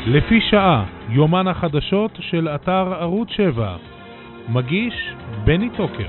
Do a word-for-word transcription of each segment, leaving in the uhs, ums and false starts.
לפי שעה, יומן החדשות של אתר ערוץ שבע. מגיש בני טוקר.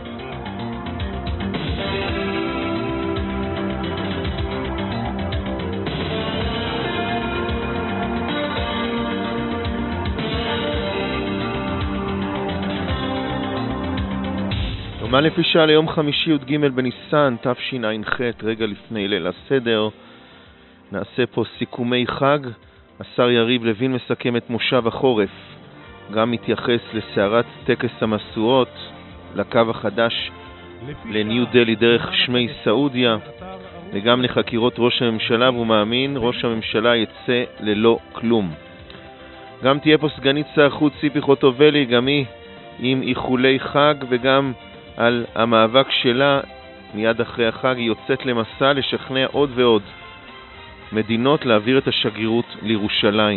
יומן לפי שעה ליום חמישי י"ג בניסן תשע"ח, רגע לפני ליל הסדר. נעשה פה סיכומי חג. השר יריב לוין מסכם את מושב החורף, גם מתייחס לסערת טקס המשואות, לקו החדש לניו דלי דרך שמי סעודיה, וגם לחקירות ראש הממשלה, והוא מאמין ראש הממשלה יצא ללא כלום. גם תהיה פה סגנית שר החוץ ציפי חוטובלי, גם היא עם איחולי חג, וגם על המאבק שלה מיד אחרי החג. היא יוצאת למסע לשכנע עוד ועוד מדינות להעביר את השגרירות לירושלים.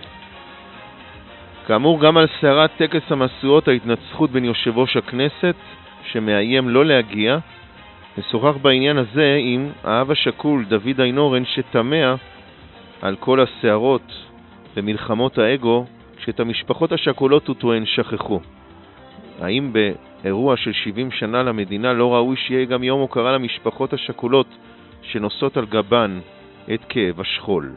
כאמור, גם על סערת טקס המשואות, ההתנצחות בין יושב ראש הכנסת שמאיים לא להגיע. נשוחח בעניין הזה עם האב השכול דוד איינורן, שתמה על כל הסערות ומלחמות האגו שאת המשפחות השכולות הוא טוען שכחו. האם באירוע של שבעים שנה למדינה לא ראוי שיהיה גם יום הוקרה למשפחות השכולות שנושאות על גבן את כאב השכול?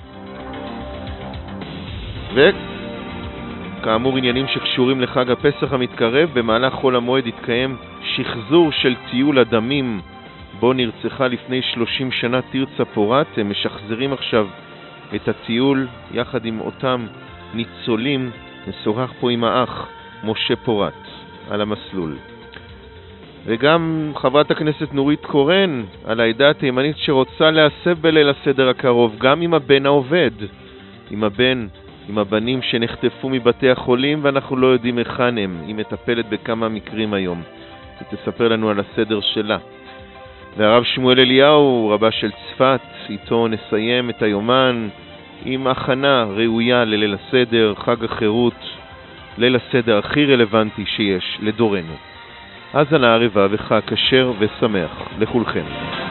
וכאמור, עניינים שקשורים לחג הפסח המתקרב. במהלך חול המועד התקיים שחזור של טיול הדמים בו נרצחה לפני שלושים שנה תרצה פורת. הם משחזרים עכשיו את הטיול יחד עם אותם ניצולים. נשוחח פה עם האח משה פורת על המסלול. וגם חברת הכנסת נורית קורן על העדה התימנית שרוצה להסב בליל הסדר הקרוב, גם עם הבן העובד, עם הבן, עם הבנים שנחטפו מבתי החולים ואנחנו לא יודעים היכן הם. היא מטפלת בכמה מקרים היום, היא תספר לנו על הסדר שלה. והרב שמואל אליהו, רבה של צפת, איתו נסיים את היומן עם הכנה ראויה לליל הסדר, חג החירות, ליל הסדר הכי רלוונטי שיש לדורנו. האזנה ערבה וחג כשר ושמח לכולכם.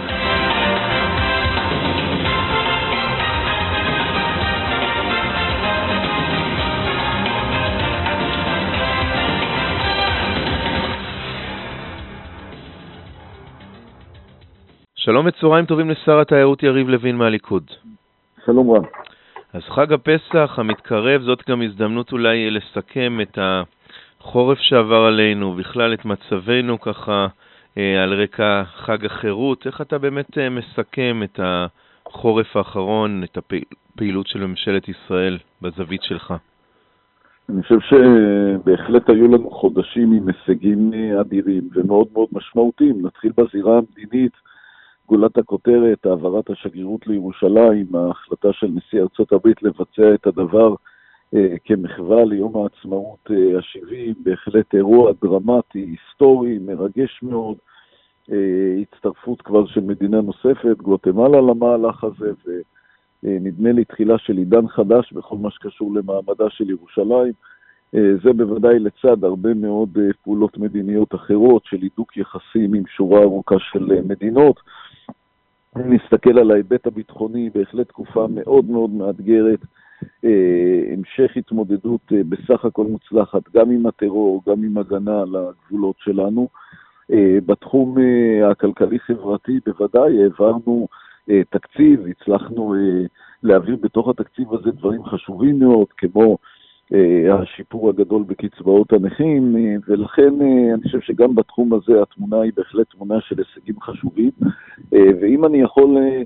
שלום וצהריים טובים לשר התיירות יריב לוין מהליכוד. שלום רב. אז חג הפסח המתקרב, זאת גם הזדמנות אולי לסכם את החורף שעבר עלינו, בכלל את מצבנו ככה אה, על רקע חג החירות. איך אתה באמת אה, מסכם את החורף האחרון, את הפעילות של ממשלת ישראל בזווית שלך? אני חושב שבהחלט היו לנו חודשים עם הישגים אדירים ומאוד מאוד משמעותיים. נתחיל בזירה המדינית. גולת הכותרת, העברת השגרירות לירושלים, ההחלטה של נשיא ארצות הברית לבצע את הדבר אה, כמחווה ליום העצמאות אה, ה-שבעים, בהחלט אירוע דרמטי, היסטורי, מרגש מאוד, אה, הצטרפות כבר של מדינה נוספת, גואטמלה למהלך הזה, ונדמה לי תחילה של עידן חדש בכל מה שקשור למעמדה של ירושלים. אה, זה בוודאי לצד הרבה מאוד אה, פעולות מדיניות אחרות של הידוק יחסים עם שורה ארוכה של אה, מדינות. אם נסתכל על ההיבט הביטחוני, בהחלט תקופה מאוד מאוד מאתגרת, אה, המשך התמודדות אה, בסך הכל מוצלחת, גם עם הטרור, גם עם הגנה על הגבולות שלנו. אה, בתחום אה, הכלכלי-חברתי בוודאי העברנו אה, תקציב, הצלחנו אה, להעביר בתוך התקציב הזה דברים חשובים מאוד, כמו אה, השיפור הגדול בקצבאות הנכים, אה, ולכן אה, אני חושב שגם בתחום הזה התמונה היא בהחלט תמונה של הישגים חשובים. אה, ואם אני יכול אה,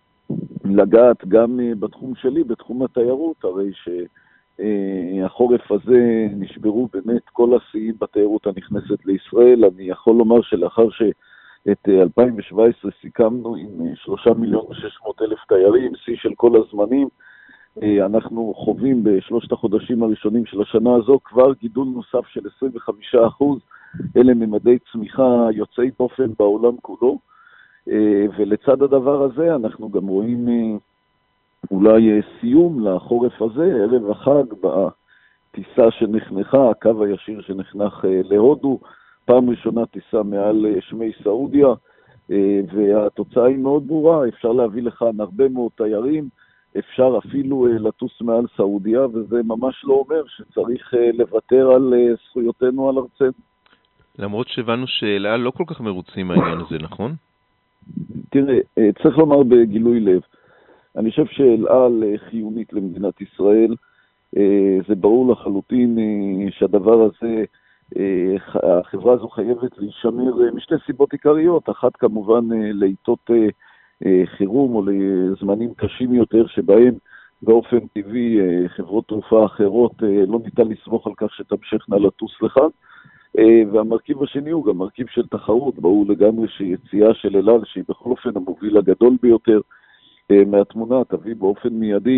לגעת גם אה, בתחום שלי, בתחום התיירות, הרי שהחורף אה, הזה נשברו באמת כל השיאים בתיירות הנכנסת לישראל. אני יכול לומר שלאחר שאת אה, אלפיים שבע עשרה סיכמנו עם אה, שלושה מיליון ושש מאות אלף תיירים, שיא של כל הזמנים, אנחנו חווים בשלושת החודשים הראשונים של השנה הזו כבר גידול נוסף של עשרים וחמישה אחוז. אלה ממדי צמיחה יוצאי דופן בעולם כולו, ולצד הדבר הזה אנחנו גם רואים אולי סיום לחורף הזה, ערב החג בטיסה שנחנכה, הקו הישיר שנחנך להודו, פעם ראשונה טיסה מעל שמי סעודיה, והתוצאה היא מאוד ברורה. אפשר להביא לכאן הרבה מאוד תיירים, אפשר אפילו לטוס מעל סעודיה, וזה ממש לא אומר שצריך לוותר על זכויותינו על ארצנו. למרות שהבנו שאל על לא כל כך מרוצים מהעניין הזה, נכון? תראה, צריך לומר בגילוי לב, אני חושב שאל על חיונית למדינת ישראל, זה ברור לחלוטין שהדבר הזה, החברה הזו חייבת להישמר משתי סיבות עיקריות, אחת כמובן לעיתות חירום או לזמנים קשים יותר שבהם באופן טבעי חברות תעופה אחרות לא ניתן לסמוך על כך שתמשכנה לטוס לכאן, והמרכיב השני הוא גם מרכיב של תחרות, ברור לגמרי שיציאה של אל על, שהיא בכל אופן המוביל הגדול ביותר מהתמונה, תביא באופן מיידי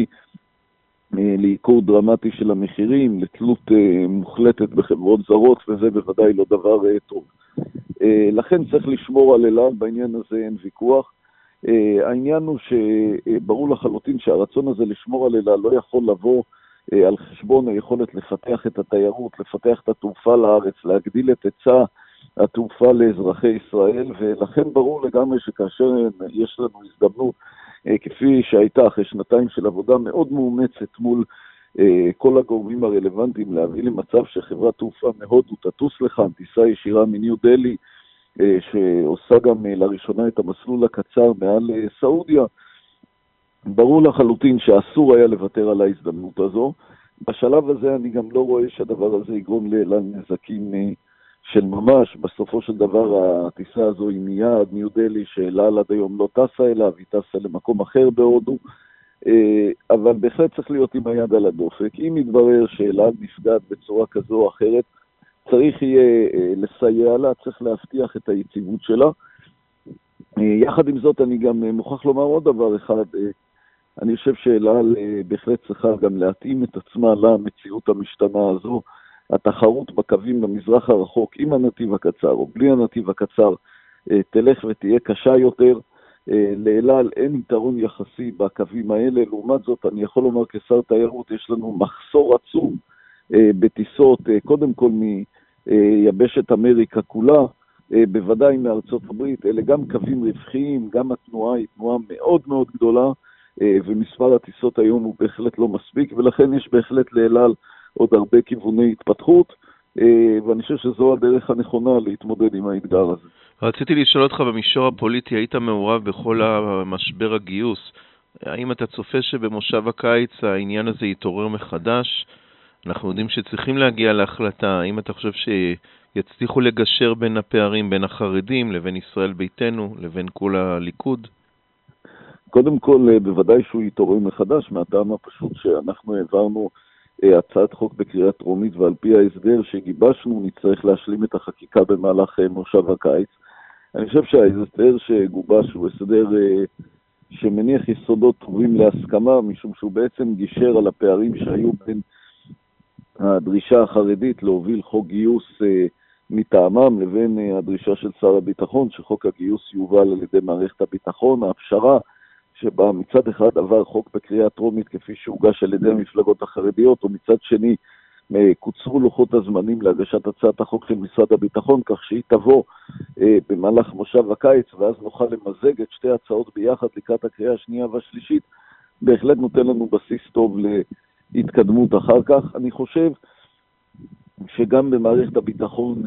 לעיקור דרמטי של המחירים, לתלות מוחלטת בחברות זרות, וזה בוודאי לא דבר טוב. לכן צריך לשמור על אל על, בעניין הזה אין ויכוח. העניין הוא שברור לחלוטין שהרצון הזה לשמור על אל על לא יכול לבוא על חשבון היכולת לפתח את התיירות, לפתח את התעופה לארץ, להגדיל את היצע התעופה לאזרחי ישראל, ולכן ברור לגמרי שכאשר יש לנו הזדמנות, כפי שהייתה אחרי שנתיים של עבודה מאוד מאומצת מול כל הגורמים הרלוונטיים, להביא למצב שחברת תעופה מהודו תטוס לכאן, טיסה ישירה מניו דלי, שעושה גם לראשונה את המסלול הקצר מעל סעודיה, ברור לחלוטין שאסור היה לוותר על ההזדמנות הזו. בשלב הזה אני גם לא רואה שהדבר הזה יגרום לאל על נזקים של ממש. בסופו של דבר הטיסה הזו היא מיד ניו דלי, שאל על עד היום לא טסה אליו, היא טסה למקום אחר בהודו, אבל בהחלט צריך להיות עם היד על הדופק. אם יתברר שאל על נפגעת בצורה כזו או אחרת, צריך יהיה לסייע לה, צריך להבטיח את היציבות שלה. יחד עם זאת אני גם מוכרח לומר עוד דבר אחד, אני חושב שאל על בהחלט צריכה גם להתאים את עצמה למציאות המשתנה הזו. התחרות בקווים במזרח הרחוק עם הנתיב הקצר או בלי הנתיב הקצר תלך ותהיה קשה יותר. לאל על אין יתרון יחסי בקווים האלה, לעומת זאת אני יכול לומר כשר תיירות יש לנו מחסור עצום בטיסות, קודם כל מיבשת אמריקה כולה, בוודאי מארצות הברית, אלה גם קווים רווחיים, גם התנועה היא תנועה מאוד מאוד גדולה, ומספר הטיסות היום הוא בהחלט לא מספיק, ולכן יש בהחלט לאל על עוד הרבה כיווני התפתחות, ואני חושב שזו הדרך הנכונה להתמודד עם האתגר הזה. רציתי לשאול אותך במישור הפוליטי, היית מעורב בכל המשבר הגיוס, האם אתה צופה שבמושב הקיץ העניין הזה יתעורר מחדש? אנחנו יודעים שצריכים להגיע להחלטה, האם אתה חושב שיצליחו לגשר בין הפערים, בין החרדים לבין ישראל ביתנו, לבין כל הליכוד? קודם כל, בוודאי שהוא יתעורר מחדש, מהטעם הפשוט שאנחנו העברנו הצעת חוק בקריאה טרומית, ועל פי ההסדר שגיבשנו נצטרך להשלים את החקיקה במהלך מושב הקיץ. אני חושב שההסדר שגובש הוא הסדר שמניח יסודות טובים להסכמה, משום שהוא בעצם גישר על הפערים שהיו בין הדרישה החרדית להוביל חוק גיוס מטעמם לבין הדרישה של שר הביטחון שחוק הגיוס יובל על ידי מערכת הביטחון. הפשרה שבה מצד אחד עבר חוק בקריאה טרומית כפי שהוגש על ידי המפלגות החרדיות, ומצד שני קוצרו לוחות הזמנים להגשת הצעת החוק של משרד הביטחון, כך שהיא תבוא במהלך מושב הקיץ, ואז נוכל למזג את שתי הצעות ביחד לקראת הקריאה השנייה והשלישית, בהחלט נותן לנו בסיס טוב להתקדמות אחר כך. אני חושב שגם במערכת הביטחון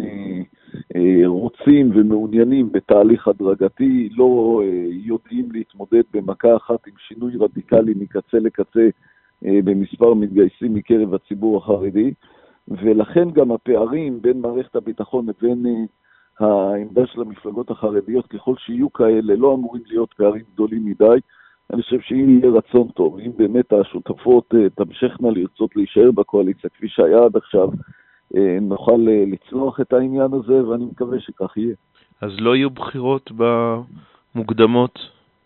רוצים ומעוניינים בתהליך הדרגתי, לא יודעים להתמודד במכה אחת עם שינוי רדיקלי מקצה לקצה במספר מתגייסים מקרב הציבור החרדי, ולכן גם הפערים בין מערכת הביטחון לבין העמדה של המפלגות החרדיות, ככל שיהיו כאלה, לא אמורים להיות פערים גדולים מדי. אני חושב שאם יהיה רצון טוב, אם באמת השותפות תמשכנה לרצות להישאר בקואליציה כפי שהיה עד עכשיו, נוכל לצלוח את העניין הזה, ואני מקווה שכך יהיה. אז לא יהיו בחירות במוקדמות?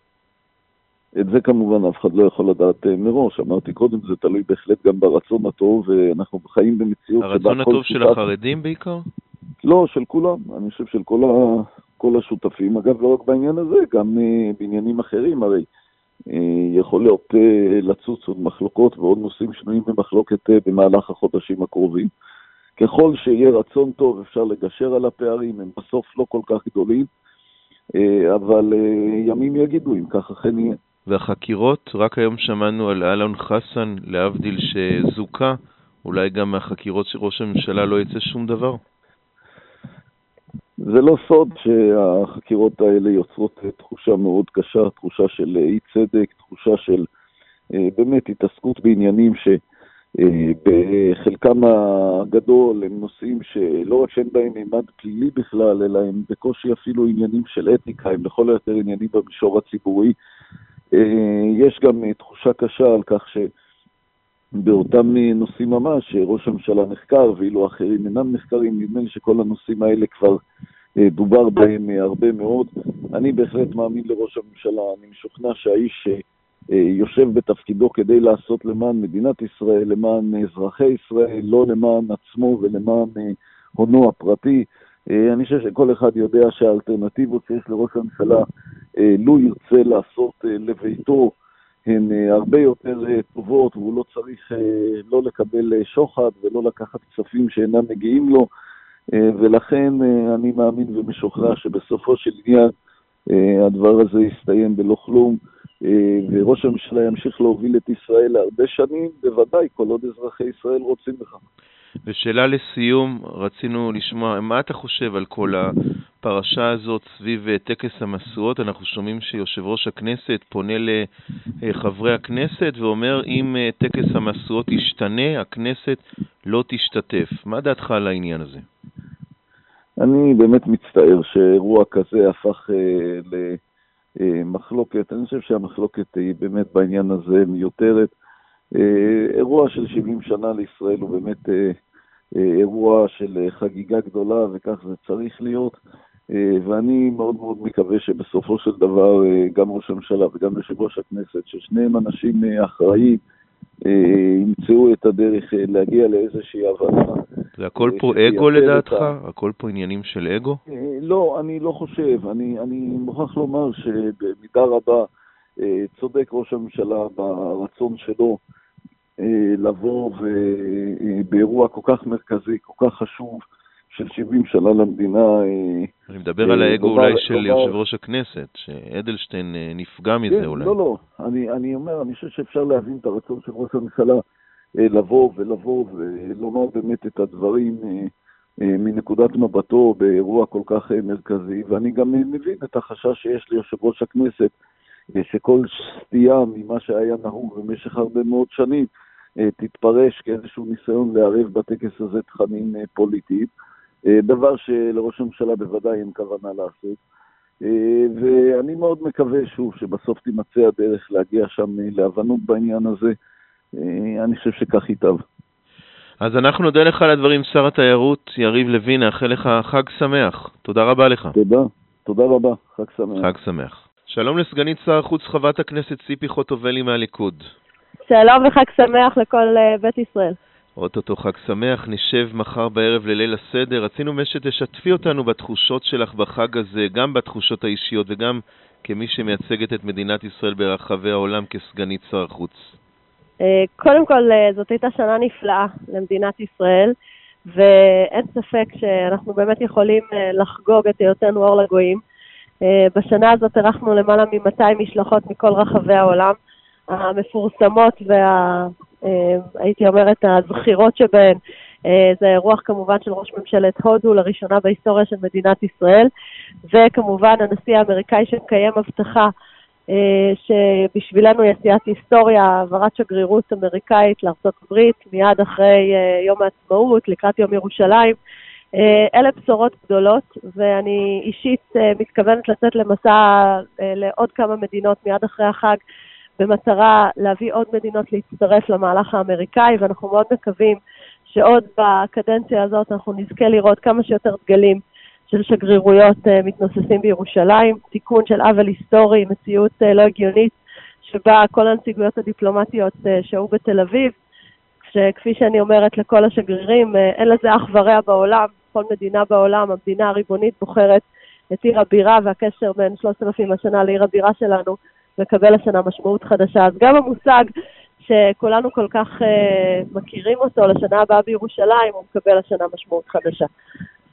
את זה כמובן אף אחד לא יכול לדעת מראש. אמרתי קודם, זה תלוי בהחלט גם ברצון הטוב, ואנחנו חיים במציאות... הרצון הטוב של החרדים בעיקר? לא, של כולם. אני חושב של כל, ה... כל השותפים. אגב, לא רק בעניין הזה, גם בעניינים אחרים. הרי יכול להיות לצוץ עוד מחלוקות ועוד נושאים שנויים במחלוקת במהלך החודשים הקרובים. ככל שיהיה רצון טוב אפשר לגשר על הפערים, הם בסוף לא כל כך גדולים, אבל ימים יגידו אם כך אכן יהיה. והחקירות, רק היום שמענו על אלון חסן, להבדיל שזוקה, אולי גם מהחקירות של ראש הממשלה לא יצא שום דבר? זה לא סוד שהחקירות האלה יוצרות תחושה מאוד קשה, תחושה של אי צדק, תחושה של באמת התעסקות בעניינים שבחלקם הגדול הם נושאים שלא רק שאין בהם מימד פלילי בכלל, אלא הם בקושי אפילו עניינים של אתיקה, הם לכל היותר עניינים במישור הציבורי. יש גם תחושה קשה על כך שבאותם נושאים ממש ראש הממשלה נחקר ואילו אחרים אינם נחקרים. נדמה לי שכל הנושאים האלה כבר דובר בהם הרבה מאוד. אני בהחלט מאמין לראש הממשלה, אני משוכנע שהאיש יושב בתפקידו כדי לעשות למען מדינת ישראל, למען אזרחי ישראל, לא למען עצמו ולמען הונו הפרטי. אני חושב שכל אחד יודע שהאלטרנטיבות שיש לראש הממשלה, לו ירצה לעשות לביתו, הן הרבה יותר טובות, והוא לא צריך לא לקבל שוחד ולא לקחת כספים שאינם מגיעים לו, ולכן אני מאמין ומשוכנע שבסופו של עניין הדבר הזה יסתיים בלא כלום, וראש הממשלה ימשיך להוביל את ישראל להרבה שנים, בוודאי כל עוד אזרחי ישראל רוצים בכך. ושאלה לסיום, רצינו לשמוע, מה אתה חושב על כל הפרשה הזאת סביב טקס המשואות? אנחנו שומעים שיושב ראש הכנסת פונה לחברי הכנסת ואומר, אם טקס המשואות ישתנה, הכנסת לא תשתתף. מה דעתך על העניין הזה? אני באמת מצטער שאירוע כזה הפך למחלוקת. אני חושב שהמחלוקת היא באמת בעניין הזה מיותרת. אירוע של שבעים שנה לישראל הוא באמת אירוע של חגיגה גדולה, וכך זה צריך להיות, ואני מאוד מאוד מקווה שבסופו של דבר גם ראש הממשלה וגם יושב ראש הכנסת, ששניהם אנשים אחראים, ימצאו את הדרך להגיע לאיזושהי הבנה. זה הכל פה אגו לדעתך? הכל פה עניינים של אגו? לא, אני לא חושב. אני, אני מוכרח לומר שבמידה רבה צודק ראש הממשלה ברצון שלו לבוא ובאירוע כל כך מרכזי, כל כך חשוב של שבעים שנה למדינה. אני מדבר על האגו אולי של יושב ראש הכנסת, שאדלשטיין נפגע מזה אולי. לא, לא. אני, אני אומר, אני חושב שאפשר להבין את הרצון של ראש הממשלה לבוא ולבוא ולומר באמת את הדברים מנקודת מבטו באירוע כל כך מרכזי, ואני גם מבין את החשש שיש ליושב ראש הכנסת, שכל סטייה ממה שהיה נהוג במשך הרבה מאוד שנים תתפרש כאיזשהו ניסיון לערב בטקס הזה תכנים פוליטיים, דבר שלראש הממשלה בוודאי אין כוונה לעשות, ואני מאוד מקווה שוב שבסוף תימצא הדרך להגיע שם להבנות בעניין הזה. אני חושב שכך ייטב. אז אנחנו נודה לך על הדברים, שר התיירות יריב לוין, נאחל לך חג שמח. תודה רבה לך. תודה, תודה רבה, חג שמח. חג שמח. שלום לסגנית שר החוץ חברת הכנסת ציפי חוטובלי מהליכוד. שלום וחג שמח לכל uh, בית ישראל. אוטוטו חג שמח, נשב מחר בערב לליל הסדר. רצינו שתשתפי אותנו בתחושות שלך בחג הזה, גם בתחושות האישיות וגם כמי שמייצגת את מדינת ישראל ברחבי העולם כסגנית שר החוץ. Uh, קודם כל, uh, זאת הייתה שנה נפלאה למדינת ישראל, ואין ספק שאנחנו באמת יכולים uh, לחגוג את היותנו אור לגויים. Uh, בשנה הזאת ערכנו למעלה מ-מאתיים משלחות מכל רחבי העולם, המפורסמות והייתי אומרת הזכירות שבהן זה אירוח כמובן של ראש ממשלת הודו לראשונה בהיסטוריה של מדינת ישראל, וכמובן הנשיא האמריקאי שמקיים הבטחה שבשבילנו היא עשיית היסטוריה, העברת שגרירות אמריקאית לארצות הברית מיד אחרי יום העצמאות לקראת יום ירושלים. אלה בשורות גדולות, ואני אישית מתכוונת לצאת למסע לעוד כמה מדינות מיד אחרי החג במטרה להביא עוד מדינות להצטרף למהלך האמריקאי, ואנחנו מאוד מקווים שעוד בקדנציה הזאת אנחנו נזכה לראות כמה שיותר דגלים של שגרירויות מתנוססים בירושלים, תיקון של עוול היסטורי, מציאות לא הגיונית שבה כל הנציגויות הדיפלומטיות שהיו בתל אביב, שכפי שאני אומרת לכל השגרירים, אין לזה אח ורע בעולם, כל מדינה בעולם, המדינה הריבונית בוחרת את עיר הבירה, והקשר בין שלושת אלפים השנה לעיר הבירה שלנו מקבל השנה משמעות חדשה. אז גם המושג שכולנו כל כך uh, מכירים אותו לשנה הבאה בירושלים, הוא מקבל השנה משמעות חדשה.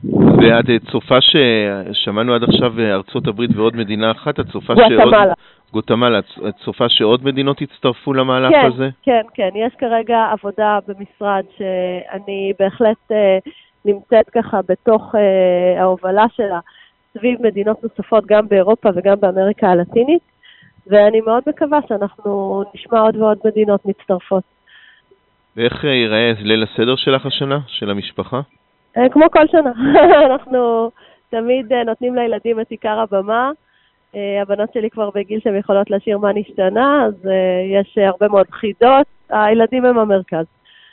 ואת צופה ששמענו עד עכשיו ארצות הברית ועוד מדינה אחת, את צופה שעוד... גוטמלה, את צופה שעוד מדינות יצטרפו למהלך כן, הזה? כן, כן. יש כרגע עבודה במשרד שאני בהחלט אה, נמצאת ככה בתוך אה, ההובלה שלה סביב מדינות נוספות גם באירופה וגם באמריקה הלטינית, ואני מאוד מקווה שאנחנו נשמע עוד ועוד מדינות מצטרפות. ואיך ייראה ליל הסדר שלך השנה, של המשפחה? אה, כמו כל שנה. אנחנו תמיד אה, נותנים לילדים את עיקר הבמה. הבנות שלי כבר בגיל שהן יכולות לשיר מה נשתנה, אז יש הרבה מאוד חידות, הילדים הם המרכז.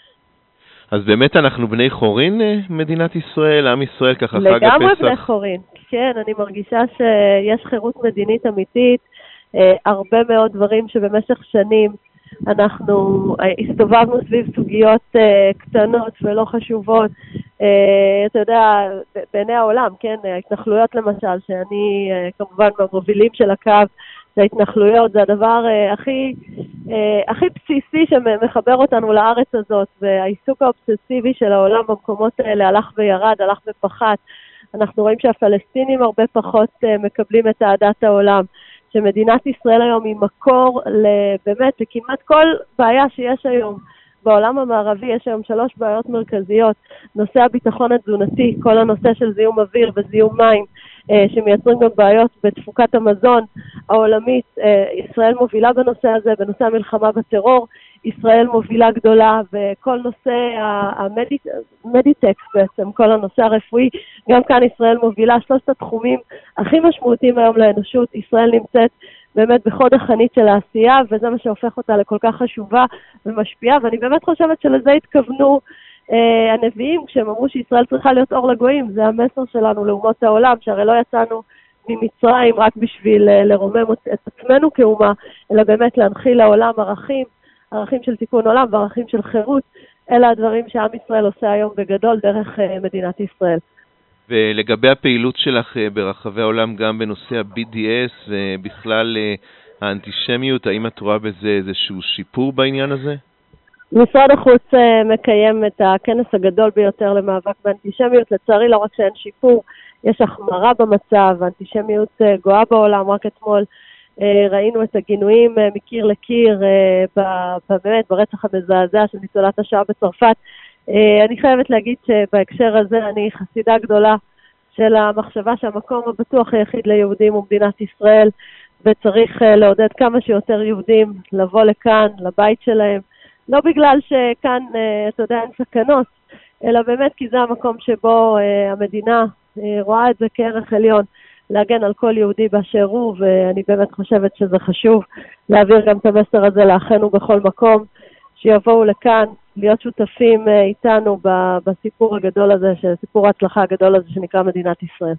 אז באמת אנחנו בני חורין, מדינת ישראל, עם ישראל, ככה חג הפסח? לגמרי בני חורין, כן, אני מרגישה שיש חירות מדינית אמיתית, הרבה מאוד דברים שבמשך שנים אנחנו הסתובבנו סביב סוגיות קטנות ולא חשובות, אתה יודע, בעיני העולם, כן, ההתנחלויות למשל, שאני כמובן במובילים של הקו, ההתנחלויות זה הדבר הכי, הכי בסיסי שמחבר אותנו לארץ הזאת, והעיסוק האובססיבי של העולם במקומות האלה הלך וירד, הלך ופחת. אנחנו רואים שהפלסטינים הרבה פחות מקבלים את אהדת העולם, שמדינת ישראל היום היא מקור באמת לכמעט כל בעיה שיש היום. בעולם המערבי יש היום שלוש בעיות מרכזיות, נושא הביטחון התזונתי, כל הנושא של זיהום אוויר וזיהום מים, שמייצרים גם בעיות בתפוקת המזון העולמית. ישראל מובילה בנושא הזה, בנושא המלחמה בטרור, ישראל מובילה גדולה, וכל נושא המדיטקס בעצם, כל הנושא הרפואי, גם כאן ישראל מובילה. שלושת התחומים הכי משמעותיים היום לאנושות, ישראל נמצאת באמת בחוד החנית של העשייה, וזה מה שהופך אותה לכל כך חשובה ומשפיעה, ואני באמת חושבת שלזה התכוונו אה, הנביאים, כשהם אמרו שישראל צריכה להיות אור לגויים. זה המסר שלנו לאומות העולם, שהרי לא יצאנו ממצרים רק בשביל אה, לרומם את עצמנו כאומה, אלא באמת להנחיל לעולם ערכים, ערכים של תיקון עולם וערכים של חירות. אלה הדברים שעם ישראל עושה היום בגדול דרך אה, מדינת ישראל. ולגבי הפעילות שלך ברחבי העולם, גם בנושא ה-בי די אס ובכלל האנטישמיות, האם את רואה בזה איזשהו שיפור בעניין הזה? משרד החוץ מקיים את הכנס הגדול ביותר למאבק באנטישמיות. לצערי לא רק שאין שיפור, יש החמרה במצב, האנטישמיות גואה בעולם. רק אתמול ראינו את הגינויים מקיר לקיר באמת ברצח המזעזע של ניצולת השואה בצרפת. אני חייבת להגיד שבהקשר הזה אני חסידה גדולה של המחשבה שהמקום הבטוח היחיד ליהודים הוא מדינת ישראל, וצריך לעודד כמה שיותר יהודים לבוא לכאן, לבית שלהם, לא בגלל שכאן, אתה יודע, אין סכנות, אלא באמת כי זה המקום שבו המדינה רואה את זה כערך עליון, להגן על כל יהודי באשר הוא, ואני באמת חושבת שזה חשוב להעביר גם את המסר הזה לאחינו בכל מקום, שיבואו לכאן, להיות שותפים איתנו בסיפור הגדול הזה, סיפור ההצלחה הגדול הזה שנקרא מדינת ישראל.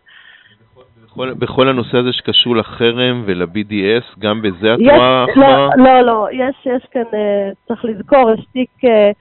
בכל, בכל הנושא הזה שקשור לחרם ול-בי די אס, גם בזה את רואה החמרה? לא, לא, לא, יש, יש כאן, צריך לזכור, יש תיק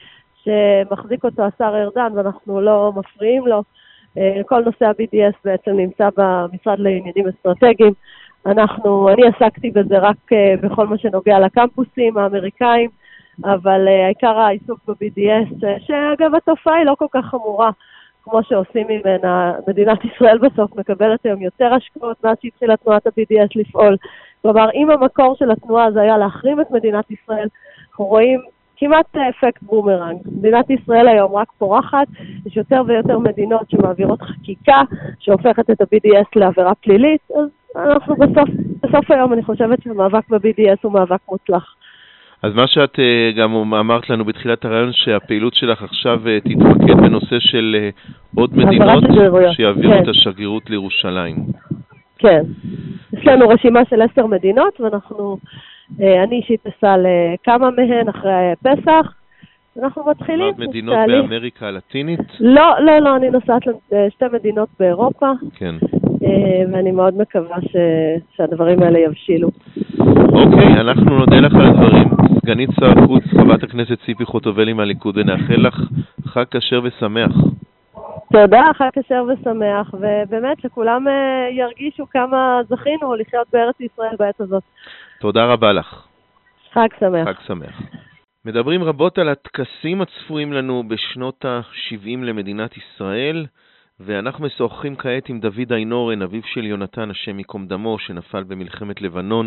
שמחזיק אותו השר ארדן ואנחנו לא מפריעים לו. כל נושא ה-בי די אס בעצם נמצא במשרד לעניינים אסטרטגיים. אנחנו, אני עסקתי בזה רק בכל מה שנוגע לקמפוסים האמריקאים, אבל העיקר העיסוק ב-בי די אס, שאגב התופעה היא לא כל כך חמורה, כמו שעושים ממנה. מדינת ישראל בסוף מקבלת היום יותר השקעות מאז שהתחילה תנועת ה-בי די אס לפעול. כלומר, אם המקור של התנועה הזה היה להחרים את מדינת ישראל, אנחנו רואים כמעט אפקט בומרנג. מדינת ישראל היום רק פורחת, יש יותר ויותר מדינות שמעבירות חקיקה, שהופכת את ה-בי די אס לעבירה פלילית, אז אנחנו בסוף, בסוף היום אני חושבת שהמאבק ב-בי די אס הוא מאבק מוצלח. אז מה שאת גם אמרת לנו בתחילת הרעיון, שהפעילות שלך עכשיו תתמקד בנושא של עוד מדינות שיעבירו כן. את השגרירות לירושלים. כן. יש לנו רשימה של עשר מדינות, ואנחנו, אני אישית אסע לכמה מהן אחרי פסח. אנחנו מתחילים. אמרת מדינות תהליך. באמריקה הלטינית? לא, לא, לא, אני נוסעת לשתי מדינות באירופה. כן. ואני מאוד מקווה ש... שהדברים האלה יבשילו. אוקיי, אנחנו נודה לך על הדברים. סגנית שר החוץ, חברת הכנסת ציפי חוטובלי מהליכוד, ונאחל לך חג כשר ושמח. תודה, חג כשר ושמח, ובאמת שכולם ירגישו כמה זכינו לחיות בארץ ישראל בעת הזאת. תודה רבה לך. חג שמח. חג שמח. מדברים רבות על הטקסים הצפויים לנו בשנות ה-שבעים למדינת ישראל, ואנחנו משוחחים כעת עם דוד איינורן, אביו של יונתן, השם ייקום דמו, שנפל במלחמת לבנון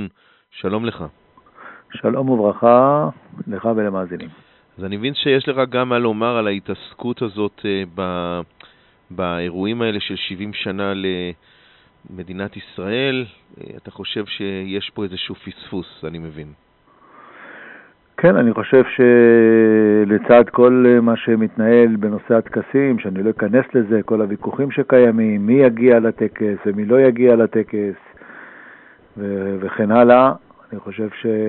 שלום לך. שלום וברכה לך ולמאזינים. אז אני מבין שיש לך גם מה לומר על ההתעסקות הזאת ב... באירועים האלה של שבעים שנה למדינת ישראל. אתה חושב שיש פה איזשהו פספוס, אני מבין. כן, אני חושב שלצד כל מה שמתנהל בנושא הטקסים, שאני לא אכנס לזה, כל הוויכוחים שקיימים, מי יגיע לטקס ומי לא יגיע לטקס ו- וכן הלאה, אני חושב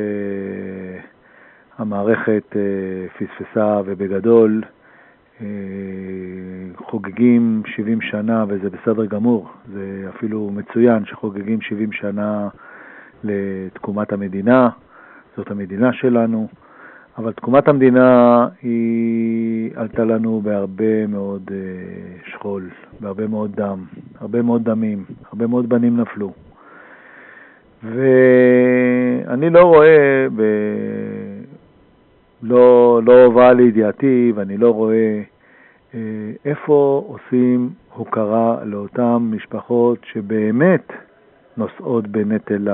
שהמערכת פספסה ובגדול חוגגים שבעים שנה, וזה בסדר גמור, זה אפילו מצוין שחוגגים שבעים שנה לתקומת המדינה, זאת המדינה שלנו, אבל תקומת המדינה היא עלתה לנו בהרבה מאוד שכול, בהרבה מאוד דם, הרבה מאוד דמים, הרבה מאוד בנים נפלו. ואני לא רואה, ב... לא, לא הובא לידיעתי, ואני לא רואה איפה עושים הוקרה לאותן משפחות שבאמת נושאות בנטל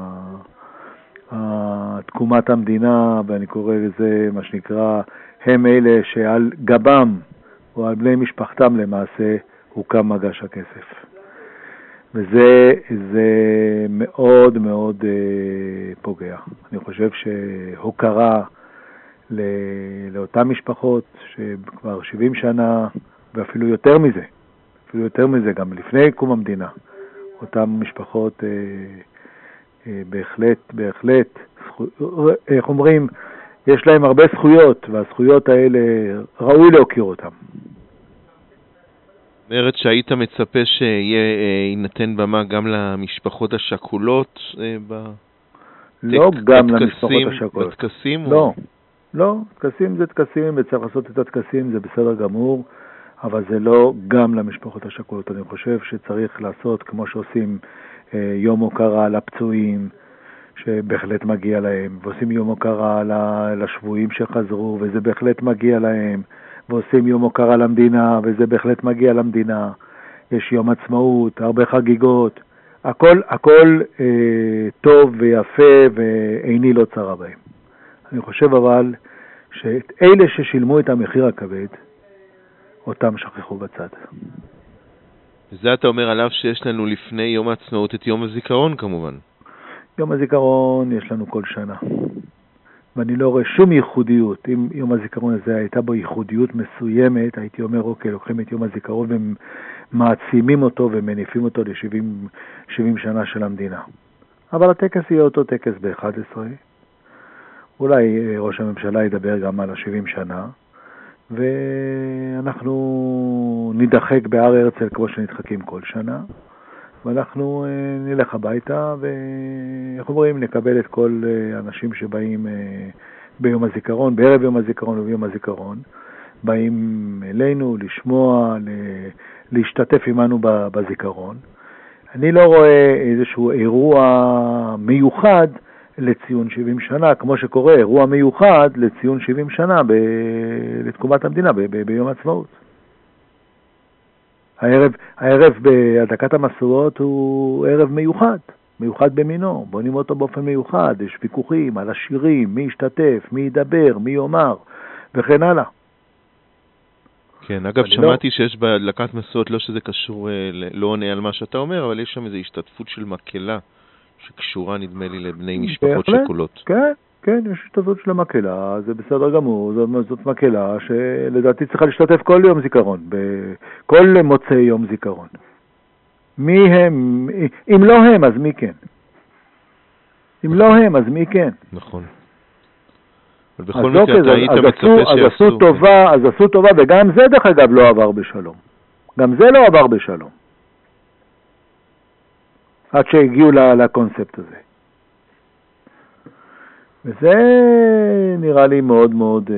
תקומת המדינה, ואני קורא לזה מה שנקרא, הם אלה שעל גבם או על בני משפחתם למעשה הוקם מגש הכסף. וזה זה מאוד מאוד פוגע. אני חושב שהוקרה לאותן משפחות שכבר שבעים שנה, ואפילו יותר מזה, אפילו יותר מזה, גם לפני קום המדינה, אותן משפחות אה, אה, בהחלט, בהחלט, זכו, איך אומרים, יש להם הרבה זכויות, והזכויות האלה ראוי להוקיר אותם. אומרת שהיית מצפה שיינתן במה גם למשפחות השכולות ב... לא גם למשפחות השכולות. בטקסים? לא. לא, טקסים זה טקסים, וצריך לעשות את הטקסים, זה בסדר גמור, אבל זה לא גם למשפחות השכולות. אני חושב שצריך לעשות כמו שעושים אה, יום הוקרה לפצועים, שבהחלט מגיע להם, ועושים יום הוקרה לשבויים שחזרו, וזה בהחלט מגיע להם, ועושים יום הוקרה למדינה, וזה בהחלט מגיע למדינה. יש יום עצמאות, הרבה חגיגות, הכל, הכל אה, טוב ויפה, ועיני לא צרה בהם. אני חושב אבל שאת אלה ששילמו את המחיר הכבד, אותם שכחו בצד. זה אתה אומר עליו שיש לנו לפני יום העצמאות את יום הזיכרון כמובן. יום הזיכרון יש לנו כל שנה. ואני לא רואה שום ייחודיות. אם יום הזיכרון הזה הייתה בו ייחודיות מסוימת, הייתי אומר, אוקיי, לוקחים את יום הזיכרון ומעצימים אותו ומניפים אותו ל-שבעים שנה של המדינה. אבל הטקס יהיה אותו טקס ב-אחד עשר. אולי ראש הממשלה ידבר גם על ה-שבעים שנה, ואנחנו נדחק בהר הרצל כמו שנדחקים כל שנה, ואנחנו נלך הביתה, ואנחנו אומרים, נקבל את כל האנשים שבאים ביום הזיכרון, בערב יום הזיכרון וביום הזיכרון, באים אלינו לשמוע, להשתתף עמנו בזיכרון. אני לא רואה איזשהו אירוע מיוחד לציון שבעים שנה, כמו שקורה אירוע מיוחד לציון שבעים שנה ב... לתקומת המדינה ב... ב... ביום העצמאות. הערב, הערב בהדלקת המשואות הוא ערב מיוחד, מיוחד במינו, בונים אותו באופן מיוחד, יש ויכוחים על השירים, מי ישתתף, מי ידבר, מי יאמר, וכן הלאה. כן, אגב, שמעתי לא... שיש בהדלקת משואות, לא שזה קשור, לא עונה על מה שאתה אומר, אבל יש שם איזו השתתפות של מקהלה, שקשורה נדמה לי לבני משפחות שכולות. כן, כן, יש השתתפות של המקהלה, זה בסדר גמור, זאת, זאת מקהלה שלדעתי צריכה להשתתף כל יום זיכרון, כל מוצאי יום זיכרון. מי הם, אם לא הם, אז מי כן? אם לא הם, אז מי כן? נכון. אבל בכל מקרה אתה היית מצפה שיעשו. אז עשו טובה, אז עשו טובה, וגם זה דרך אגב לא עבר בשלום. גם זה לא עבר בשלום. עד שהגיעו לקונספט הזה. וזה נראה לי מאוד מאוד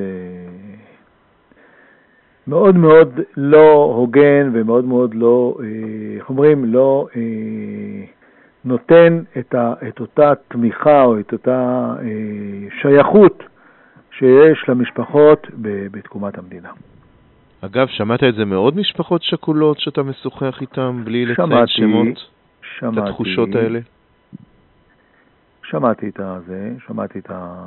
מאוד מאוד לא הוגן ומאוד מאוד לא, איך אומרים, לא נותן את, ה, את אותה תמיכה או את אותה שייכות שיש למשפחות בתקומת המדינה. אגב, שמעת את זה מאוד משפחות שכולות שאתה משוחח איתם בלי לציין שמות? שמעתי, את התחושות האלה? שמעתי את זה, שמעתי את ה...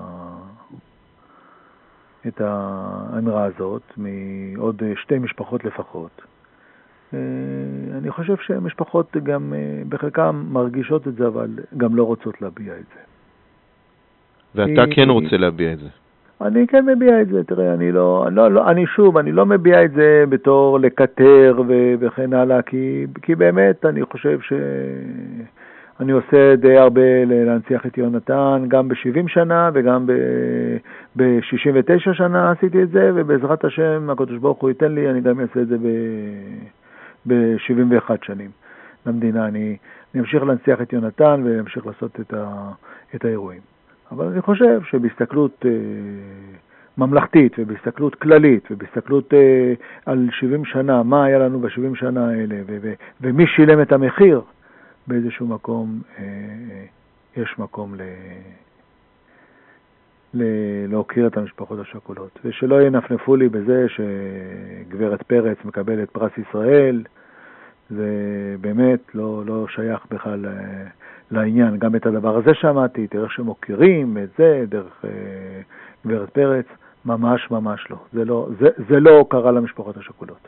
את האמרה הזאת מעוד שתי משפחות לפחות. אני חושב שמשפחות גם בחלקם מרגישות את זה, אבל גם לא רוצות להביע את זה. ואתה כן רוצה להביע את זה? אני כן מביע את זה, תראה, אני לא, לא, לא, אני שוב, אני לא מביע את זה בתור לקטר וכן הלאה, כי, כי באמת אני חושב שאני עושה די הרבה להנציח את יונתן, גם ב-שבעים שנה וגם ב-שישים ותשע שנה עשיתי את זה, ובעזרת השם, הקדוש ברוך הוא ייתן לי, אני גם אעשה את זה ב-שבעים ואחת שנים למדינה. אני, אני אמשיך להנציח את יונתן ואמשיך לעשות את, ה, את האירועים. אבל אני חושב שבהסתכלות אה, ממלכתית ובהסתכלות כללית ובהסתכלות אה, על שבעים שנה, מה היה לנו ב-שבעים שנה האלה ו- ו- ומי שילם את המחיר, באיזשהו מקום אה, יש מקום ל... ל- להוקיר את המשפחות השכולות. ושלא ינפנפו לי בזה שגברת פרץ מקבלת פרס ישראל, זה באמת לא, לא שייך בכלל לעניין. גם את הדבר הזה שמעתי, דרך שמוכירים את זה, דרך אה, גברת פרץ, ממש ממש לא. זה לא, זה, זה לא קרה למשפחות השכולות.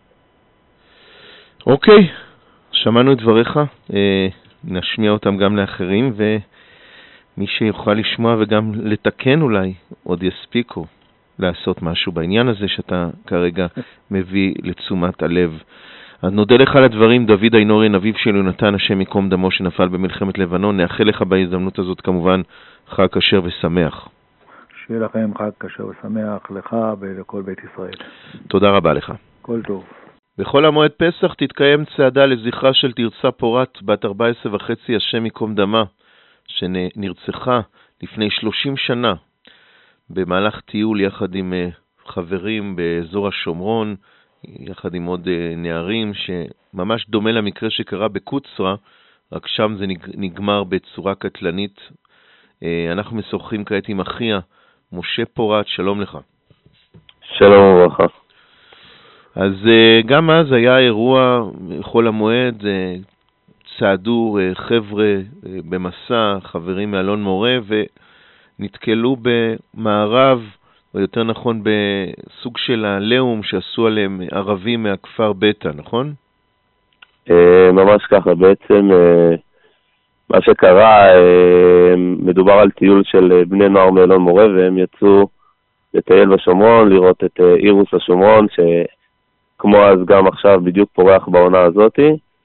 אוקיי, שמענו את דבריך, אה, נשמיע אותם גם לאחרים, ומי שיוכל לשמוע וגם לתקן אולי, עוד יספיקו לעשות משהו בעניין הזה שאתה כרגע מביא לתשומת הלב. אז נודה לך על הדברים, דוד איינורן, אביו של יונתן, השם יקום דמו, שנפל במלחמת לבנון. נאחל לך בהזדמנות הזאת כמובן חג כשר ושמח. שיהיה לכם חג כשר ושמח, לך ולכל בית ישראל. תודה רבה לך. כל טוב. בכל המועד פסח תתקיים צעדה לזכרה של תרצה פורת, בת ארבע עשרה וחצי, השם יקום דמה, שנרצחה לפני שלושים שנה במהלך טיול יחד עם חברים באזור השומרון, יחד עם עוד נערים, שממש דומה למקרה שקרה בקוצרה, רק שם זה נגמר בצורה קטלנית. אנחנו משוחחים כעת עם אחיה, משה פורת, שלום לך. שלום וברכה. אז גם אז היה אירוע חול המועד, צעדו חבר'ה במסע, חברים מאלון מורה, ונתקלו במערב, או יותר נכון בסוג של הלאום שעשו עליהם ערבים מהכפר בטא, נכון? ממש ככה, בעצם מה שקרה, מדובר על טיול של בני נוער מאלון מורה, והם יצאו לטייל בשומרון, לראות את אירוס השומרון, שכמו אז גם עכשיו בדיוק פורח בעונה הזאת.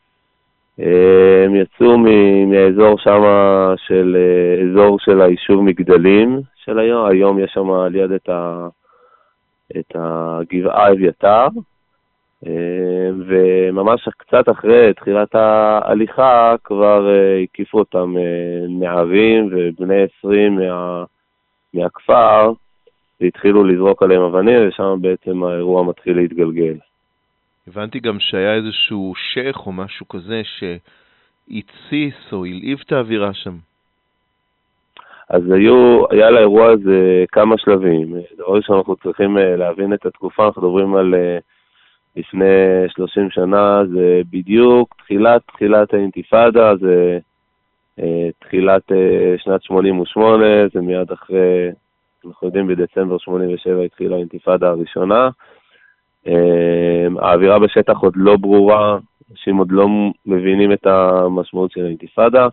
הם יצאו מהאזור שם של אזור של היישוב מגדלים של היום, היום יש שם על יד את, ה, את הגבעה אביתר, וממש קצת אחרי תחילת ההליכה כבר הקיפו אותם נערים ובני עשרים מה, מהכפר, והתחילו לזרוק עליהם אבנים, ושם בעצם האירוע מתחיל להתגלגל. הבנתי גם שהיה איזשהו שייך או משהו כזה שהציס או הלהיב את האווירה שם. אז היו, היה לאירוע הזה כמה שלבים. דבר ראשון, אנחנו צריכים להבין את התקופה, אנחנו מדברים על לפני שלושים שנה, זה בדיוק תחילת, תחילת האינתיפאדה, זה תחילת שנת שמונים ושמונה, זה מיד אחרי, אנחנו יודעים בדצמבר שמונים ושבע התחילה האינתיפאדה הראשונה. האווירה בשטח עוד לא ברורה, אנשים עוד לא מבינים את המשמעות של האינתיפאדה,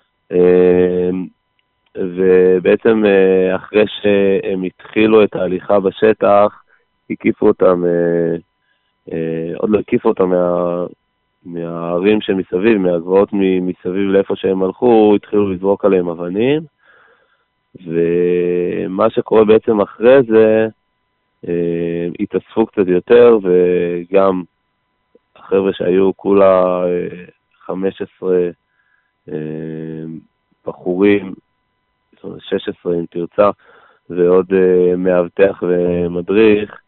ובעצם אחרי שהם התחילו את ההליכה בשטח, הקיפו אותם, עוד לא הקיפו אותם מה, מהערים שמסביב, מהגבעות מסביב לאיפה שהם הלכו, התחילו לזרוק עליהם אבנים, ומה שקורה בעצם אחרי זה, התאספו קצת יותר, וגם החבר'ה שהיו כולה חמש עשרה בחורים, שש עשרה אם תרצה, ועוד מאבטח ומדריך,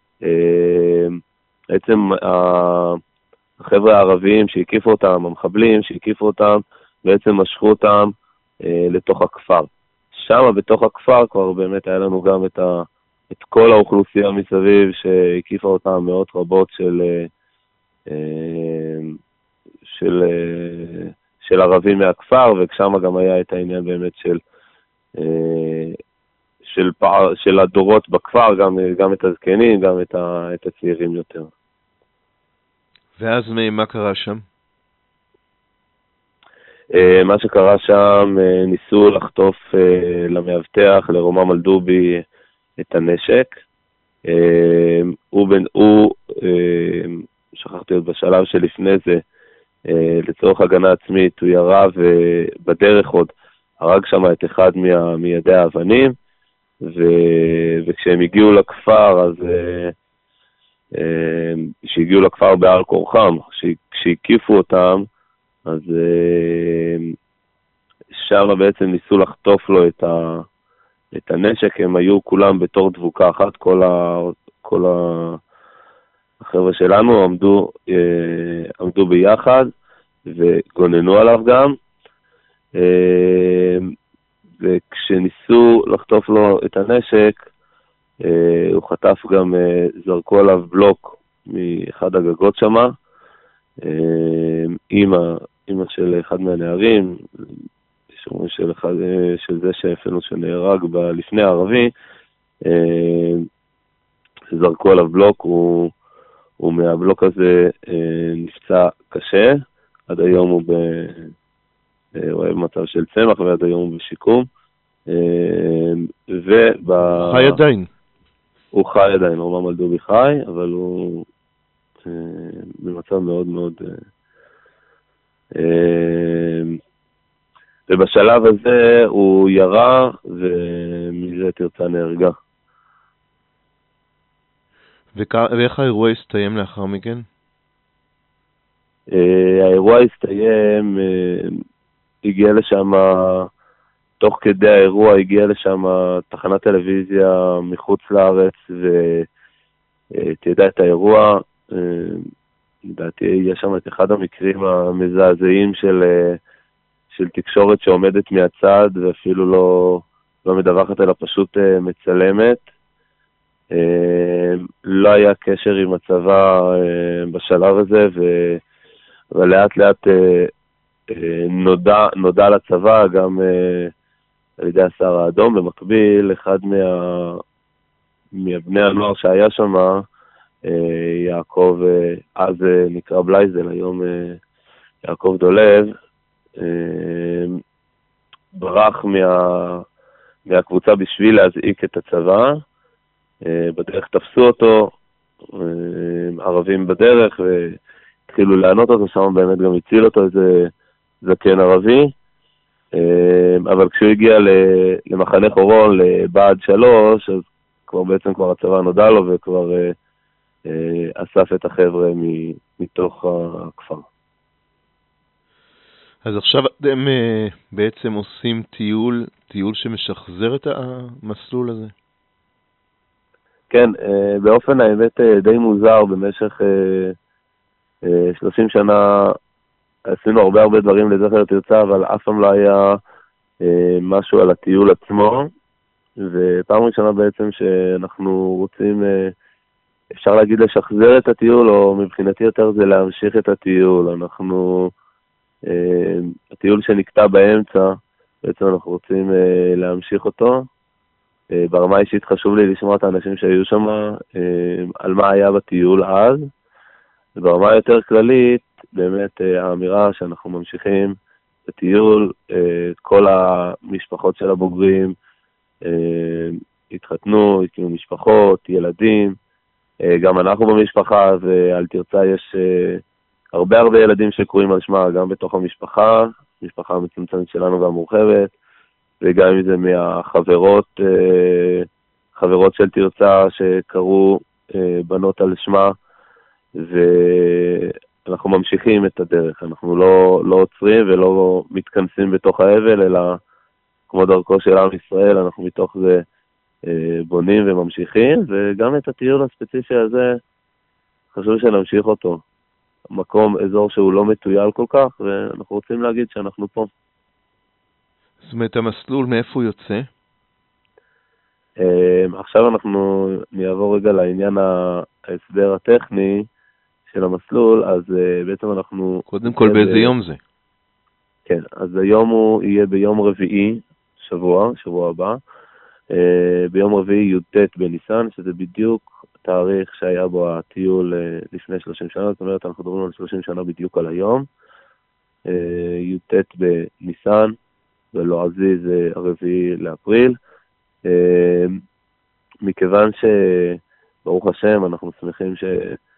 בעצם החבר'ה הערביים שהקיפו אותם, המחבלים שהקיפו אותם, בעצם משכו אותם לתוך הכפר. שם בתוך הכפר כבר באמת היה לנו גם את ה... את כל האוכלוסייה מסביב שהקיפה אותם מאות רבות של, של, של ערבים מהכפר, וכשם גם היה את העניין באמת של, של, פער, של הדורות בכפר, גם, גם את הזקנים, גם את, ה, את הצעירים יותר. ואז מה קרה שם? מה שקרה שם, ניסו לחטוף למאבטח, לרומם אלדובי, את הנשק. הוא, בין, הוא שכחתי עוד בשלב שלפני זה, לצורך הגנה עצמית, הוא ירה ובדרך עוד הרג שם את אחד מה, מידי האבנים, ו, וכשהם הגיעו לכפר, אז כשהגיעו לכפר בעל כורחם, כשהקיפו אותם, אז שם בעצם ניסו לחטוף לו את, ה, את הנשק, הם היו כולם בתור דבוקה אחת, כל, ה, כל החבר'ה שלנו עמדו, עמדו ביחד וגוננו עליו גם, וכשניסו לחטוף לו את הנשק, הוא חטף גם, זרקו עליו בלוק מאחד הגגות שמה, אמא, אמא של אחד מהנערים, שאומרים של, אחד, של זה שאפילו שנהרג ב, לפני הערבי, זרקו עליו בלוק, הוא, הוא מהבלוק הזה נפצע קשה, עד היום הוא, ב, הוא היה במצב של צמח, ועד היום הוא בשיקום. וב... חי עדיין. הוא חי עדיין, רומם אלדובי חי, אבל הוא במצב מאוד מאוד... ובשלב הזה הוא ירה, ומזה תרצה נהרגה. ואיך האירוע הסתיים לאחר מכן? האירוע הסתיים, הגיע לשם, תוך כדי האירוע הגיע לשם תחנת טלוויזיה מחוץ לארץ, ותדע את האירוע, לדעתי יש שם את אחד המקרים המזעזעים של, של תקשורת שעומדת מהצד, ואפילו לא, לא מדווחת אלא פשוט מצלמת. לא היה קשר עם הצבא בשלב הזה, ו... ולאט לאט נודע, נודע לצבא גם על ידי הסהר האדום. במקביל, אחד מה, מבני הנוער שהיה שם, יעקב, אז נקרא בלייזל, היום יעקב דולב, ברח מה, מהקבוצה בשביל להזעיק את הצבא. בדרך תפסו אותו, ערבים בדרך, והתחילו לענות אותו, שם באמת גם הציל אותו איזה זקן ערבי, אבל כשהוא הגיע למחנה חורון, לבעד שלוש, אז כבר בעצם כבר הצבא נודע לו, וכבר אסף את החבר'ה מתוך הכפר. אז עכשיו אתם בעצם עושים טיול, טיול שמשחזר את המסלול הזה? כן, באופן האמת די מוזר, במשך שלושים שנה עשינו הרבה הרבה דברים לזכר תרצה, אבל אף פעם לא היה משהו על הטיול עצמו, ופעם ראשונה בעצם שאנחנו רוצים, אפשר להגיד לשחזר את הטיול, או מבחינתי יותר זה להמשיך את הטיול. אנחנו, הטיול שנקטע באמצע, בעצם אנחנו רוצים להמשיך אותו. ברמה אישית חשוב לי לשמוע את האנשים שהיו שם, על מה היה בטיול אז, וברמה יותר כללית, באמת האמירה שאנחנו ממשיכים בטיול, כל המשפחות של הבוגרים התחתנו, הקימו משפחות, ילדים, גם אנחנו במשפחה, ועל תרצה יש הרבה הרבה ילדים שקרויים על שמה, גם בתוך המשפחה, המשפחה המצומצמת שלנו והמורחבת, וגם אם זה מהחברות, חברות של תרצה שקראו בנות על שמה, ואנחנו ממשיכים את הדרך, אנחנו לא, לא עוצרים ולא מתכנסים בתוך האבל, אלא כמו דרכו של עם ישראל, אנחנו מתוך זה בונים וממשיכים, וגם את הטיול הספציפי הזה חשוב שנמשיך אותו. מקום, אזור שהוא לא מטויל כל כך, ואנחנו רוצים להגיד שאנחנו פה. זאת אומרת, המסלול מאיפה הוא יוצא? עכשיו אנחנו נעבור רגע לעניין ההסבר הטכני של המסלול, אז בעצם אנחנו... קודם כל, באיזה יום זה? כן, אז היום הוא יהיה ביום רביעי, שבוע, שבוע הבא, ביום רביעי י"ט בניסן, שזה בדיוק תאריך שהיה בו הטיול לפני שלושים שנה, זאת אומרת, אנחנו מדברים על שלושים שנה בדיוק על היום, י"ט בניסן, ולועזי זה הרביעי לאפריל, מכיוון שברוך השם אנחנו שמחים ש...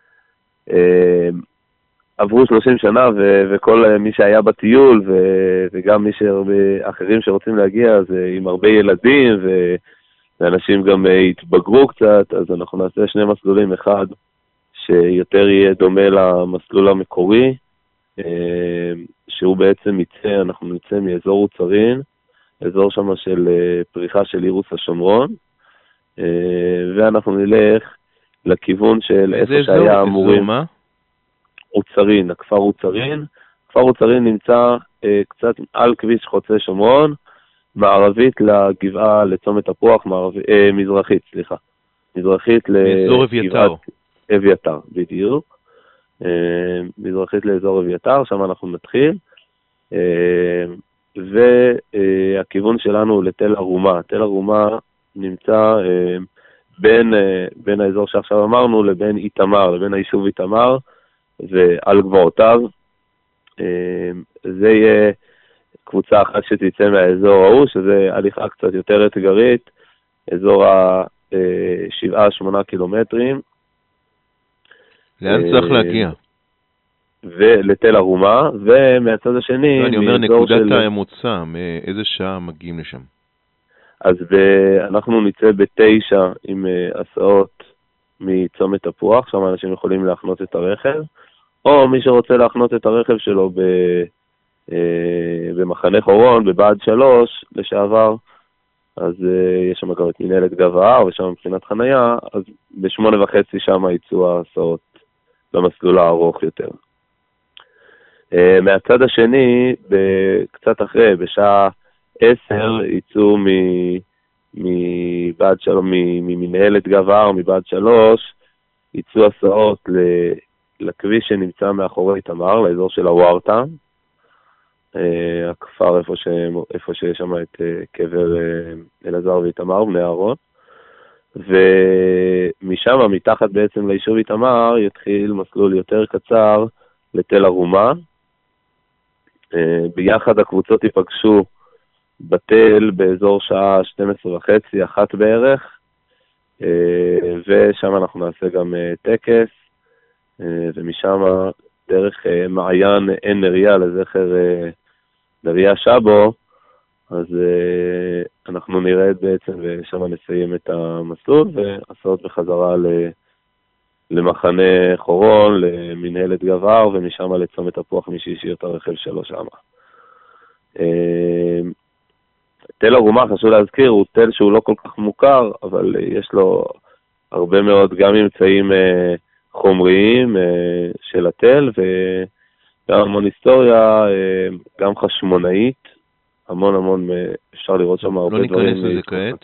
עברו שלושים שנה, ו- וכל מי שהיה בטיול, ו- וגם מי שאחרים שרוצים להגיע, אז עם הרבה ילדים, ו- ואנשים גם התבגרו קצת, אז אנחנו נעשה שני מסלולים, אחד שיותר יהיה דומה למסלול המקורי, שהוא בעצם יצא, אנחנו נצא מאזור אוצרין, אזור שם של פריחה של אירוס השומרון, ואנחנו נלך לכיוון של איפה שהיה אמורים... איזור מה? אוצרין, הכפר אוצרין. כפר אוצרין נמצא אה, קצת על כביש חוצה שומרון, מערבית לגבעה לצומת הפוח, מערב... אה, מזרחית, סליחה. מזרחית לאזור אביתר. אביתר, בדיוק. אה, מזרחית לאזור אביתר, שם אנחנו נתחיל. אה, והכיוון שלנו הוא לתל ארומה. תל ארומה נמצא אה, בין, אה, בין האזור שעכשיו אמרנו לבין איתמר, לבין היישוב איתמר, ועל גבעותיו. זה יהיה קבוצה אחת שתצא מהאזור ההוא, שזה הליכה קצת יותר אתגרית, אזור ה-שבעה שמונה קילומטרים. לאן צריך להגיע? ולתל ארומה, ומהצד השני... אני אומר נקודת המוצא, מאיזה שעה מגיעים לשם? אז אנחנו נצא בתשע עם הסעות מצומת הפוח, שם אנשים יכולים להחנות את הרכב, או מי שרוצה להחנות את הרכב שלו ב, אה, במחנה חורון, בבעד שלוש, לשעבר, אז אה, יש שם גם את מנהלת גב ההר, ושם מבחינת חנייה, אז בשמונה וחצי שם יצאו ההסעות במסלול הארוך יותר. אה, מהצד השני, קצת אחרי, בשעה עשר, יצאו מ... מבעד שלוש, ממנהלת גב ההר, מבעד שלוש, יצאו הסעות לכביש שנמצא מאחורי תמר, לאזור של הווארטה, הכפר איפה, ש... איפה שיש שם את קבר אלעזר ואיתמר, בני אהרון, ומשם, מתחת בעצם ליישוב איתמר, יתחיל מסלול יותר קצר לתל ארומה. ביחד הקבוצות ייפגשו בתל באזור שעה שתים עשרה וחצי, אחת בערך, ושם אנחנו נעשה גם טקס, ומשם דרך מעיין עין נריה לזכר נריה שבו, אז אנחנו נרד בעצם ושם נסיים את המסלול, ועשות בחזרה למחנה חורון, למנהלת גב ההר, ומשם לצומת הפוח מי שהשאיר את הרכב שלו שם. תל ארומה, חשוב להזכיר, הוא תל שהוא לא כל כך מוכר, אבל יש לו הרבה מאוד גם אמצעים חומריים של התל, וגם המון היסטוריה, גם חשמונאית, המון המון, אפשר לראות שם הרבה דברים. לא ניכנס לזה כעת.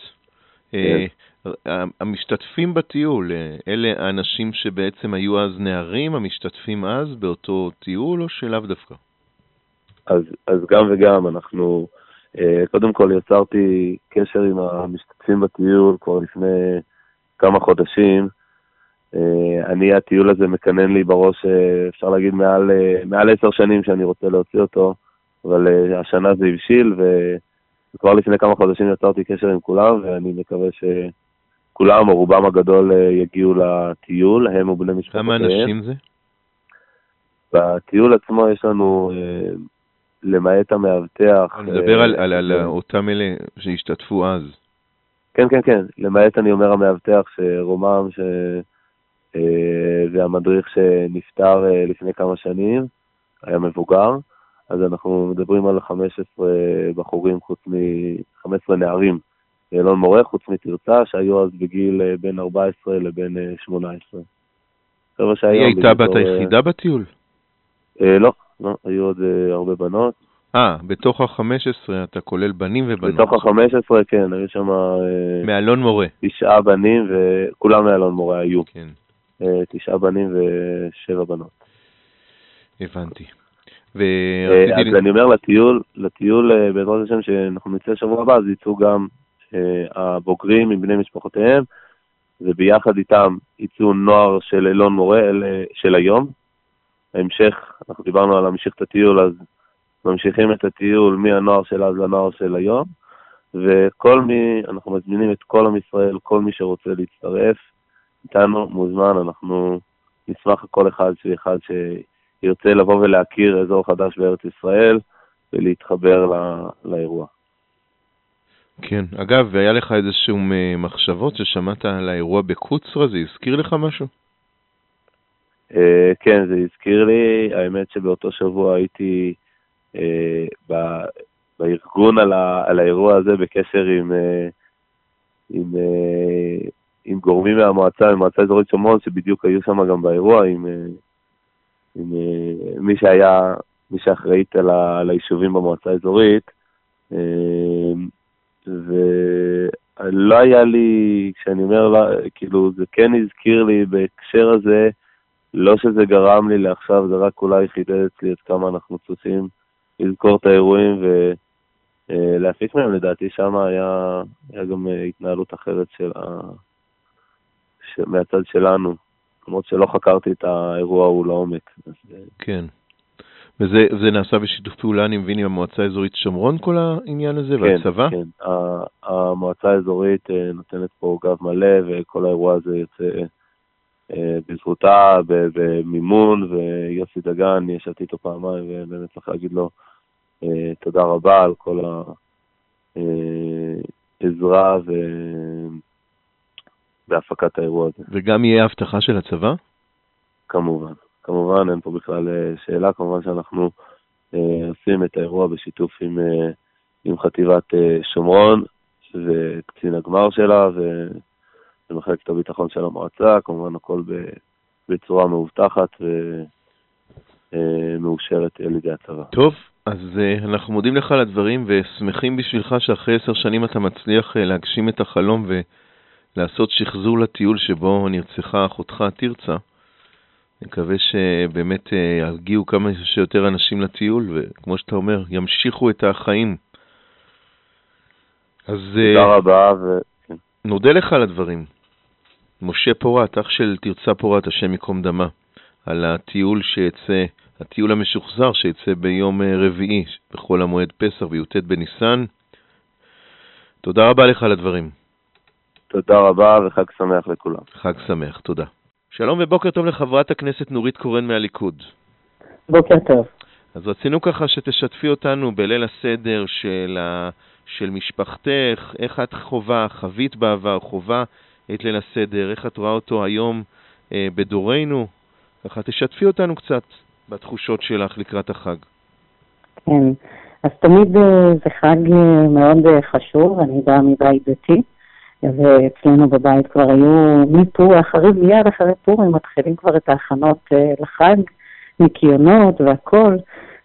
המשתתפים בטיול, אלה האנשים שבעצם היו אז נערים, המשתתפים אז באותו טיול, או שלאו דווקא? אז, אז גם וגם, אנחנו... קודם כל יצרתי קשר עם המשתתפים בטיול כבר לפני כמה חודשים. אני, הטיול הזה מקנן לי בראש, אפשר להגיד, מעל, מעל עשר שנים שאני רוצה להוציא אותו, אבל השנה זה הבשיל, וכבר לפני כמה חודשים יצרתי קשר עם כולם, ואני מקווה שכולם או רובם הגדול יגיעו לטיול, הם ובני משפחותיהם. כמה אנשים זה? בטיול עצמו יש לנו... למעט המאבטח. אני מדבר על, על, על אותם אלה שהשתתפו אז. כן, כן, כן. למעט אני אומר המאבטח שרומם ש... והמדריך שנפטר לפני כמה שנים, היה מבוגר, אז אנחנו מדברים על חמש עשרה בחורים חוץ מ-חמש עשרה נערים באלון מורה, חוץ מתרצה, שהיו אז בגיל בין ארבע עשרה לבין שמונה עשרה. היא הייתה בת היחידה בטיול? לא. לא, היו עוד uh, הרבה בנות. אה, בתוך ה-חמש עשרה אתה כולל בנים ובנות. בתוך ה-חמש עשרה, כן, היו שם... Uh, מאלון מורה. תשעה בנים, וכולם מאלון מורה היו. כן. Uh, תשעה בנים ושבע בנות. הבנתי. אז אני אומר לטיול, לטיול בעזרת השם שאנחנו נצא שבוע הבא, אז יצאו גם הבוגרים עם בני משפחותיהם, וביחד איתם יצאו נוער של אלון מורה של היום. ההמשך, אנחנו דיברנו על להמשיך את הטיול, אז ממשיכים את הטיול מהנוער של אז לנוער של היום, וכל מי, אנחנו מזמינים את כל עם ישראל, כל מי שרוצה להצטרף, איתנו מוזמן, אנחנו נשמח כל אחד שאחד שירצה לבוא ולהכיר אזור חדש בארץ ישראל, ולהתחבר לא, לאירוע. כן, אגב, והיה לך איזשהו מחשבות ששמעת על האירוע בקוצרה, זה הזכיר לך משהו? כן, זה הזכיר לי, האמת שבאותו שבוע הייתי בארגון על, ה, על האירוע הזה בקשר עם, עם, עם גורמים מהמועצה, ממועצה אזורית שומרון, שבדיוק היו שם גם באירוע, עם, עם מי שהיה, מי שאחראית על, ה, על היישובים במועצה האזורית, ולא היה לי, כשאני אומר, לא, כאילו, זה כן הזכיר לי בהקשר הזה, לא שזה גרם לי לעכשיו, זה רק אולי חידד אצלי את כמה אנחנו צריכים לזכור את האירועים ולהפיק מהם. לדעתי שם היה, היה גם התנהלות אחרת של ה... ש... מהצד שלנו, למרות שלא חקרתי את האירוע הוא לעומק. כן. וזה זה נעשה בשיתוף פעולה, אני מבין, עם המועצה האזורית שומרון, כל העניין הזה, כן, והצבא? כן, המועצה האזורית נותנת פה גב מלא, וכל האירוע הזה יוצא בזכותה, במימון, ויוסי דגן, ישבתי איתו פעמיים, ובאמת צריך להגיד לו תודה רבה על כל העזרה בהפקת האירוע הזה. וגם יהיה הבטחה של הצבא? כמובן, כמובן, אין פה בכלל שאלה, כמובן שאנחנו עושים את האירוע בשיתוף עם, עם חטיבת שומרון, וקצין הגמר שלה, ו... במחלקת הביטחון של המועצה, כמובן הכל בצורה מאובטחת ומאושרת על ידי הצבא. טוב, אז אנחנו מודים לך על הדברים ושמחים בשבילך שאחרי עשר שנים אתה מצליח להגשים את החלום ולעשות שחזור לטיול שבו נרצחה אחותך תרצה. נקווה שבאמת יגיעו כמה שיותר אנשים לטיול, וכמו שאתה אומר, ימשיכו את החיים. אז תודה רבה ו... נודה לך על הדברים. משה פורת, אח של תרצה פורת, השם יקום דמה, על הטיול שיצא, הטיול המשוחזר שיצא ביום רביעי, בכל המועד פסח וי"ט בניסן. תודה רבה לך על הדברים. תודה רבה וחג שמח לכולם. חג שמח, תודה. שלום ובוקר טוב לחברת הכנסת נורית קורן מהליכוד. בוקר טוב. אז רצינו ככה שתשתפי אותנו בליל הסדר של, ה... של משפחתך, איך את חובה, חווית בעבר, חובה את ליל הסדר, איך את רואה אותו היום אה, בדורנו, ככה תשתפי אותנו קצת בתחושות שלך לקראת החג. כן, אז תמיד זה חג מאוד חשוב, אני באה מבית דתי, ואצלנו בבית כבר היו מפור, אחרי מיד אחרי פורים מתחילים כבר את ההכנות לחג, ניקיונות והכל,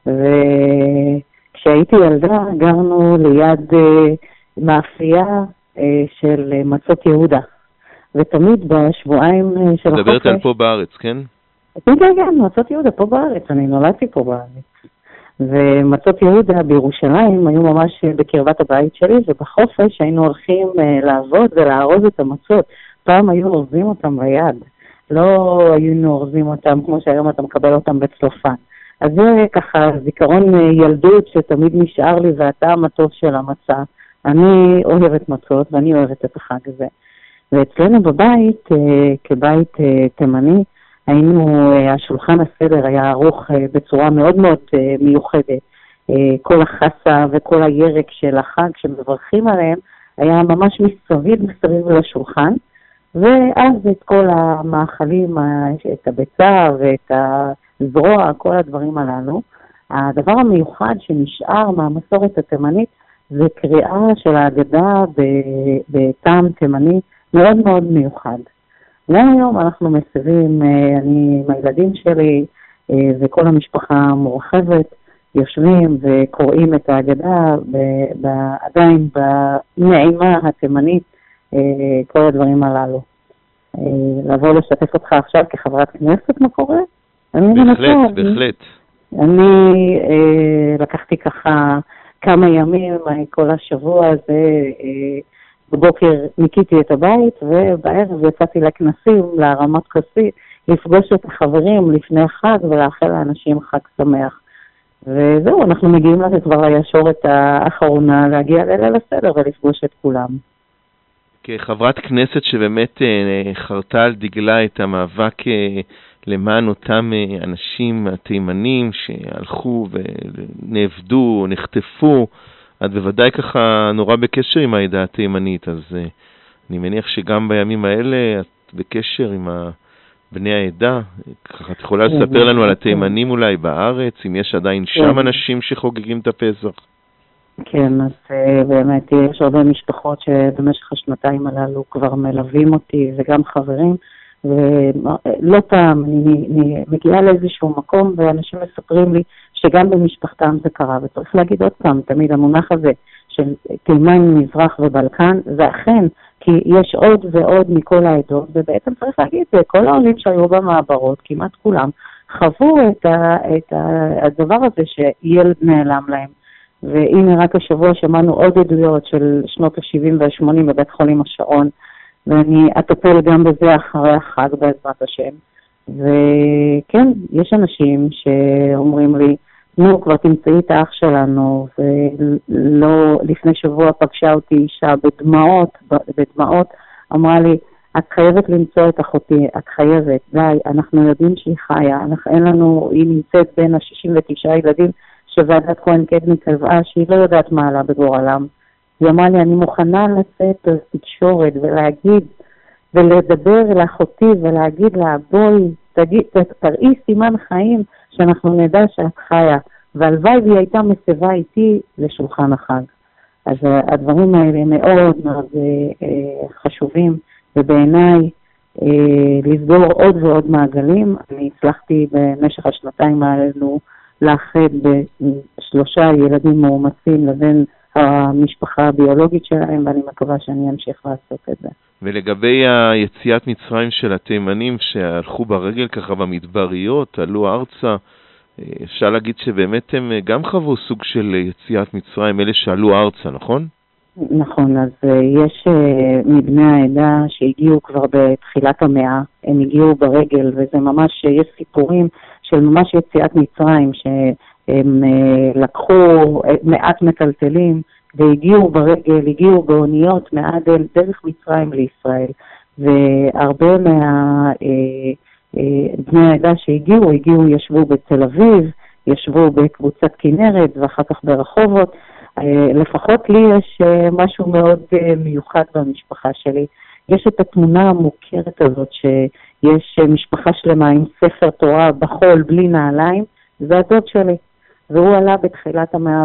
וכשהייתי ילדה גרנו ליד מאפייה של מצות יהודה, ותמיד בשבועיים של החופש... מדברת על פה בארץ, כן? כן, כן, כן, מצות יהודה פה בארץ, אני נולדתי פה בארץ. ומצות יהודה בירושלים היו ממש בקרבת הבית שלי, ובחופש היינו הולכים לעבוד ולארוז את המצות. פעם היו אורזים אותם ביד, לא היינו אורזים אותם כמו שהיום אתה מקבל אותם בצלופן. אז זה ככה זיכרון ילדות שתמיד נשאר לי, והטעם הטוב של המצה. אני אוהבת מצות ואני אוהבת את החג הזה. ואצלנו בבית, כבית תימני, היינו, השולחן הסדר היה ערוך בצורה מאוד מאוד מיוחדת. כל החסה וכל הירק של החג שמברכים עליהם היה ממש מסביב מסביב לשולחן, ואז את כל המאכלים, את הביצה ואת הזרוע, כל הדברים הללו. הדבר המיוחד שנשאר מהמסורת התימנית זה קריאה של ההגדה בטעם תימני מאוד מאוד מיוחד. גם היום אנחנו מסבים, אני עם הילדים שלי וכל המשפחה המורחבת יושבים וקוראים את ההגדה עדיין בנעימה התימנית, כל הדברים הללו. לבוא לשתף אותך עכשיו כחברת כנסת, מה קורה? בהחלט, בהחלט. אני אה, לקחתי ככה כמה ימים, כל השבוע הזה, אה, בבוקר ניקיתי את הבית, ובערב יצאתי לכנסים, להרמת כוסית, לפגוש את החברים לפני החג ולאחל לאנשים חג שמח. וזהו, אנחנו מגיעים לזה כבר הישורת האחרונה, להגיע ליל הסדר ולפגוש את כולם. כחברת כנסת שבאמת חרתה על דגלה את המאבק למען אותם אנשים התימנים שהלכו ונעבדו, נחטפו, את בוודאי ככה נורא בקשר עם העדה התימנית, אז אני מניח שגם בימים האלה את בקשר עם בני העדה. ככה את יכולה לספר לנו על התימנים אולי בארץ, אם יש עדיין שם אנשים שחוגגים את הפסח? כן, אז באמת יש הרבה משפחות שבמשך השנתיים הללו כבר מלווים אותי וגם חברים, ולא פעם אני, אני מגיעה לאיזשהו מקום ואנשים מספרים לי שגם במשפחתם זה קרה, וצריך להגיד עוד פעם, תמיד המונח הזה של תימן, מזרח ובלקן, זה אכן, כי יש עוד ועוד מכל העדות, ובעצם צריך להגיד, כל העולים שהיו במעברות, כמעט כולם, חוו את, ה, את ה, הדבר הזה שילד נעלם להם. והנה רק השבוע שמענו עוד עדויות של שנות ה-שבעים וה-שמונים בבית חולים השעון, ואני אטפל גם בזה אחרי החג בעזרת השם. וכן, יש אנשים שאומרים לי, נו, כבר תמצאי את האח שלנו, ולא, לפני שבוע פגשה אותי אישה בדמעות, בדמעות, אמרה לי, את חייבת למצוא את אחותי, את חייבת, די, אנחנו יודעים שהיא חיה, אנחנו, אין לנו, היא נמצאת בין ה-שישים ותשעה ילדים, שוועדת כהן קדמי קבעה שהיא לא יודעת מה עלה בגורלם. היא אמרה לי, אני מוכנה לצאת לתקשורת ולהגיד, ולדבר לאחותי ולהגיד לה, בואי, תגיד, תראי סימן חיים שאנחנו נדע שאת חיה. והלוואי והיא הייתה מסבה איתי לשולחן החג. אז הדברים האלה מאוד מאוד חשובים, ובעיניי לסגור עוד ועוד מעגלים. אני הצלחתי במשך השנתיים האלו לאחד בשלושה ילדים מאומצים לבין המשפחה הביולוגית שלהם, ואני מקווה שאני אמשיך לעשות את זה. ולגבי היציאת מצרים של התימנים שהלכו ברגל ככה במדבריות, עלו ארצה, אפשר להגיד שבאמת הם גם חוו סוג של יציאת מצרים, אלה שעלו ארצה, נכון? נכון, אז יש מבני העדה שהגיעו כבר בתחילת המאה, הם הגיעו ברגל, וזה ממש, יש סיפורים של ממש יציאת מצרים, שהם לקחו מעט מטלטלים, והגיעו ברגל, הגיעו באוניות מעדן דרך מצרים לישראל, והרבה מה... בני העדה שהגיעו, הגיעו, ישבו בתל אביב, ישבו בקבוצת כנרת ואחר כך ברחובות. לפחות לי יש משהו מאוד מיוחד במשפחה שלי. יש את התמונה המוכרת הזאת שיש משפחה שלמה עם ספר תורה בחול בלי נעליים, זה הדוד שלי. והוא עלה בתחילת המאה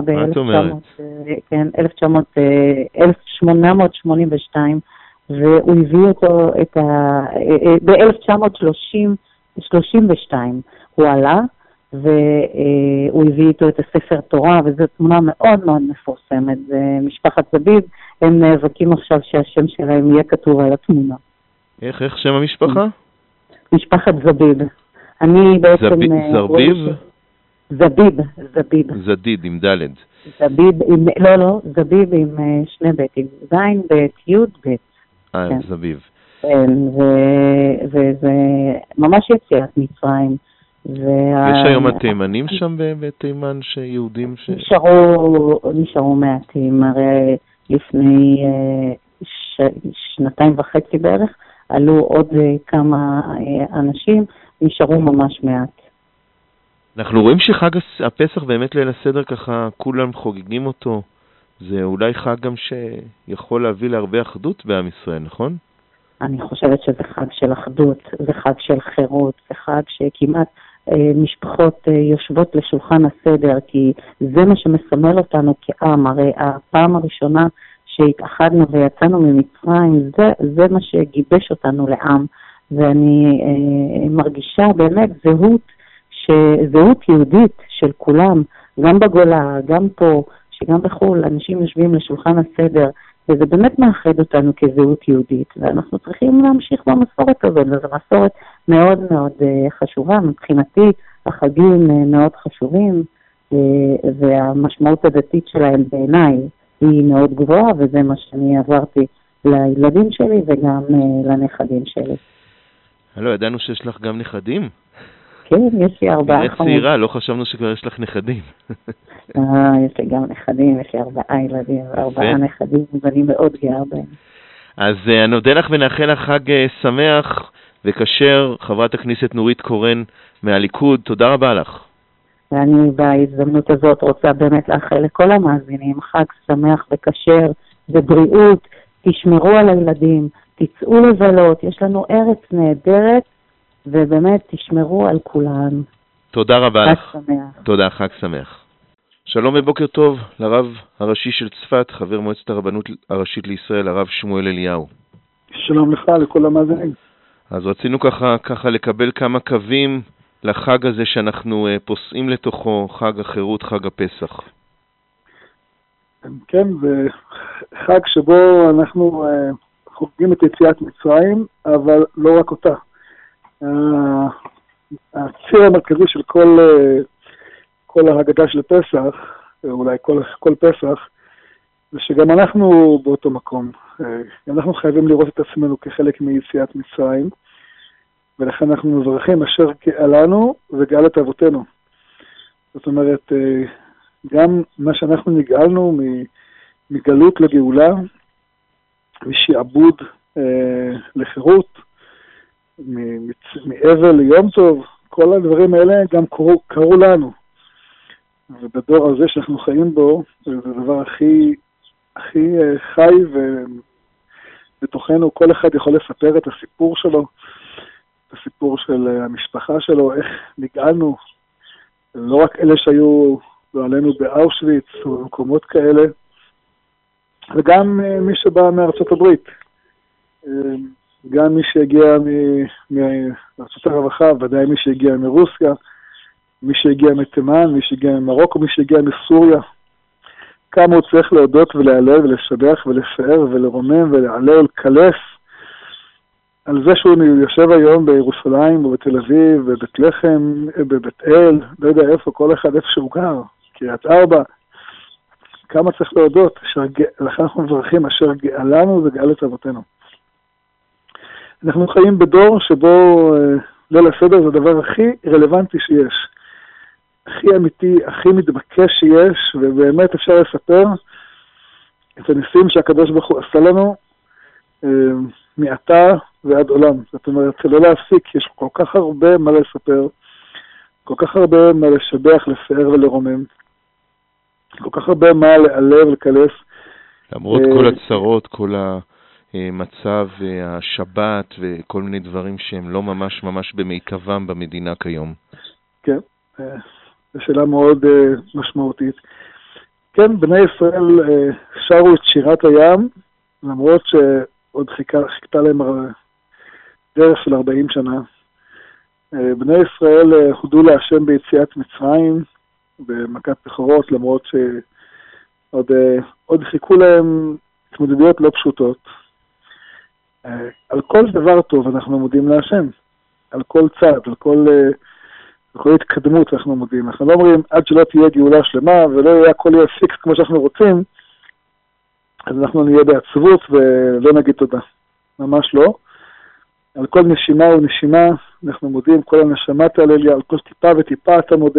ב-אלף שמונה מאות שמונים ושתיים, והוא הביא אותו את ה... ב-אלף תשע מאות שלושים ושתיים הוא עלה, והוא הביא איתו את הספר תורה, וזו תמונה מאוד מאוד מפורסמת. משפחת זביב, הם נאבקים עכשיו שהשם שלהם יהיה כתוב על התמונה. איך, איך שם המשפחה? משפחת זביב. אני בעצם... זרביב? זביב, זביב. זדיד, עם דלת. זביב, עם... לא, לא, זביב עם שני ביתים. זין, בית, יוד, בית. אה, כן. זביב. כן, וזה ממש יציאת מצרים. וה... יש היום התימנים שם בתימן שיהודים ש... נשארו, נשארו מעטים, הרי לפני ש... שנתיים וחצי בערך, עלו עוד כמה אנשים, נשארו ממש מעט. אנחנו רואים שחג הפסח באמת ליל הסדר ככה, כולם חוגגים אותו. זה אולי חג גם שיכול להביא להרבה אחדות בעם ישראל, נכון? אני חושבת שזה חג של אחדות, זה חג של חירות, זה חג שכמעט אה, משפחות אה, יושבות לשולחן הסדר, כי זה מה שמסמל אותנו כעם. הרי הפעם הראשונה שהתאחדנו ויצאנו ממצרים, זה, זה מה שגיבש אותנו לעם, ואני אה, מרגישה באמת זהות, ש, זהות יהודית של כולם, גם בגולה, גם פה, שגם בחול, אנשים יושבים לשולחן הסדר, וזה באמת מאחד אותנו כזהות יהודית, ואנחנו צריכים להמשיך במסורת הזאת, וזו מסורת מאוד מאוד חשובה. מבחינתי, החגים מאוד חשובים, והמשמעות הדתית שלהם בעיניי היא מאוד גבוהה, וזה מה שאני עברתי לילדים שלי וגם לנכדים שלי. לא, ידענו שיש לך גם נכדים? כן, יש לי ארבעה חמוד. נראית צעירה, לא חשבנו שכבר יש לך נכדים. אה, יש לי גם נכדים, יש לי ארבעה ילדים וארבעה נכדים, ואני מאוד גאה בהם. אז אני נודה לך ונאחל לך חג שמח וכשר, חברת הכנסת נורית קורן מהליכוד, תודה רבה לך. ואני בהזדמנות הזאת רוצה באמת לאחל לכל המאזינים חג שמח וכשר ובריאות, תשמרו על הילדים, תצאו לבלות, יש לנו ארץ נהדרת, ובאמת תשמרו על כולם. תודה רבה לך. חג שמח. תודה, חג שמח. שלום ובוקר טוב לרב הראשי של צפת, חבר מועצת הרבנות הראשית לישראל, הרב שמואל אליהו. שלום לך, לכל המאזינים. אז רצינו ככה, ככה לקבל כמה קווים לחג הזה שאנחנו uh, פוסעים לתוכו, חג החירות, חג הפסח. כן, זה חג שבו אנחנו uh, חוגגים את יציאת מצרים, אבל לא רק אותה. Uh, הציר המרכזי של כל, uh, כל ההגדה של פסח, אולי כל, כל פסח, זה שגם אנחנו באותו מקום. Uh, אנחנו חייבים לראות את עצמנו כחלק מיציאת מצרים, ולכן אנחנו מברכים אשר גאלנו וגאל את אבותינו. זאת אומרת, גם מה שאנחנו נגאלנו מגלות לגאולה, משעבוד לחירות, מאבל ליום טוב, כל הדברים האלה גם קרו, קרו לנו. ובדור הזה שאנחנו חיים בו, זה הדבר הכי, הכי חי, ובתוכנו כל אחד יכול לספר את הסיפור שלו, הסיפור של המשפחה שלו, איך נגאלנו, לא רק אלה שהיו עלינו באושוויץ או במקומות כאלה, וגם מי שבא מארצות הברית, גם מי שהגיע מארצות הרווחה, ודאי מי שהגיע מרוסיה, מי שהגיע מתימן, מי שהגיע ממרוקו, מי שהגיע מסוריה. כמה הוא צריך להודות ולהעלב ולשבח ולפאר ולרומם ולעלה ולקלף על זה שהוא יושב היום בירושלים ובתל אביב ובבית לחם, בבית אל, לא יודע איפה, כל אחד איפה שהוא גר, קריית ארבע. כמה צריך להודות, לכן אנחנו מברכים אשר גאלנו וגאל את אבותינו. אנחנו חיים בדור שבו ליל הסדר זה הדבר הכי רלוונטי שיש. הכי אמיתי, הכי מתבקש שיש, ובאמת אפשר לספר את הניסים שהקדוש ברוך הוא עשה לנו מעתה ועד עולם. זאת אומרת, לא להפסיק, יש כל כך הרבה מה לספר, כל כך הרבה מה לשבח, לפאר ולרומם, כל כך הרבה מה לעלב ולקלף. למרות כל הצרות, כל המצב, השבת וכל מיני דברים שהם לא ממש ממש במיטבם במדינה כיום. כן, זו שאלה מאוד משמעותית. כן, בני ישראל שרו את שירת הים, למרות שעוד חיכה, חיכתה להם דרך של ארבעים שנה. בני ישראל הודו להשם ביציאת מצרים, במכת בכורות, למרות שעוד עוד חיכו להם התמודדויות לא פשוטות. על כל דבר טוב אנחנו מודים להשם, על כל צעד, על כל, על כל התקדמות אנחנו מודים. אנחנו לא אומרים עד שלא תהיה גאולה שלמה ולא יהיה הכל יהיה פיקס כמו שאנחנו רוצים, אז אנחנו נהיה בעצבות ולא נגיד תודה. ממש לא. על כל נשימה ונשימה אנחנו מודים, כל הנשמה תעלה לי, על כל טיפה וטיפה אתה מודה.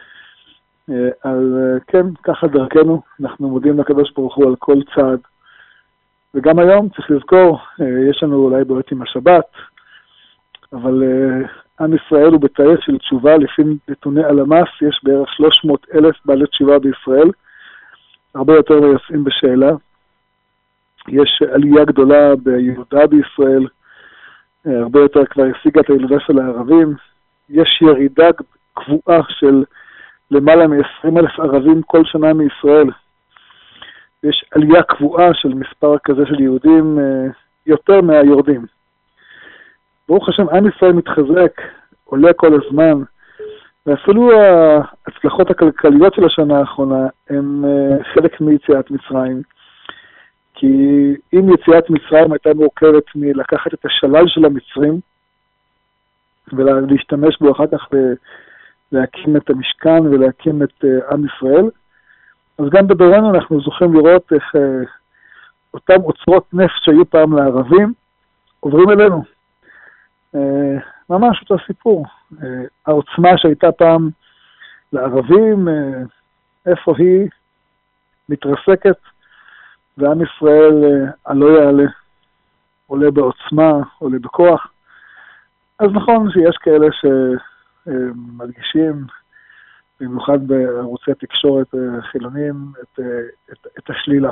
על כן, ככה דרכנו, אנחנו מודים לקדוש ברוך הוא על כל צעד. וגם היום צריך לזכור, יש לנו אולי בעיות עם השבת, אבל עם ישראל הוא בתהליך של תשובה, לפי נתוני הלמ"ס יש בערך שלוש מאות אלף בעלי תשובה בישראל, הרבה יותר יוצאים בשאלה. יש עלייה גדולה בילודה בישראל, הרבה יותר כבר השיגה את הילודה של הערבים. יש ירידה קבועה של למעלה מ-עשרים אלף ערבים כל שנה מישראל. יש עלייה קבועה של מספר כזה של יהודים, יותר מהיורדים. ברוך השם, עם ישראל מתחזק, עולה כל הזמן, ואפילו ההצלחות הכלכליות של השנה האחרונה הם חלק מיציאת מצרים. כי אם יציאת מצרים הייתה מורכבת מלקחת את השלל של המצרים, ולהשתמש בו אחר כך להקים את המשכן ולהקים את uh, עם ישראל. אז גם בדורנו אנחנו זוכים לראות איך uh, אותם אוצרות נפט שהיו פעם לערבים עוברים אלינו. Uh, ממש אותו סיפור. Uh, העוצמה שהייתה פעם לערבים, uh, איפה היא מתרסקת, ועם ישראל uh, הלא יעלה, עולה בעוצמה, עולה בכוח. אז נכון שיש כאלה שמדגישים, במיוחד בערוצי תקשורת חילונים, את, את, את השלילה.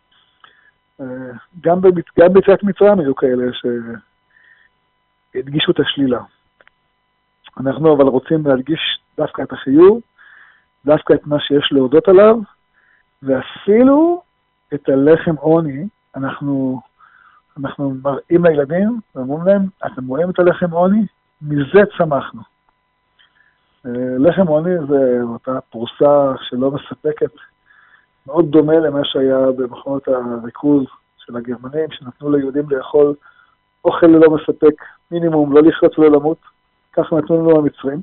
גם, במת, גם ביציאת מצרים היו כאלה שהדגישו את השלילה. אנחנו אבל רוצים להדגיש דווקא את החיוב, דווקא את מה שיש להודות עליו, ואפילו את הלחם עוני, אנחנו... אנחנו מראים לילדים, ואומרים להם, אתם רואים את הלחם עוני? מזה צמחנו. לחם עוני זה אותה פרוסה שלא מספקת, מאוד דומה למה שהיה במחנות הריכוז של הגרמנים, שנתנו ליהודים לאכול אוכל ללא מספק, מינימום, לא לחיות ולא למות, ככה נתנו לנו המצרים.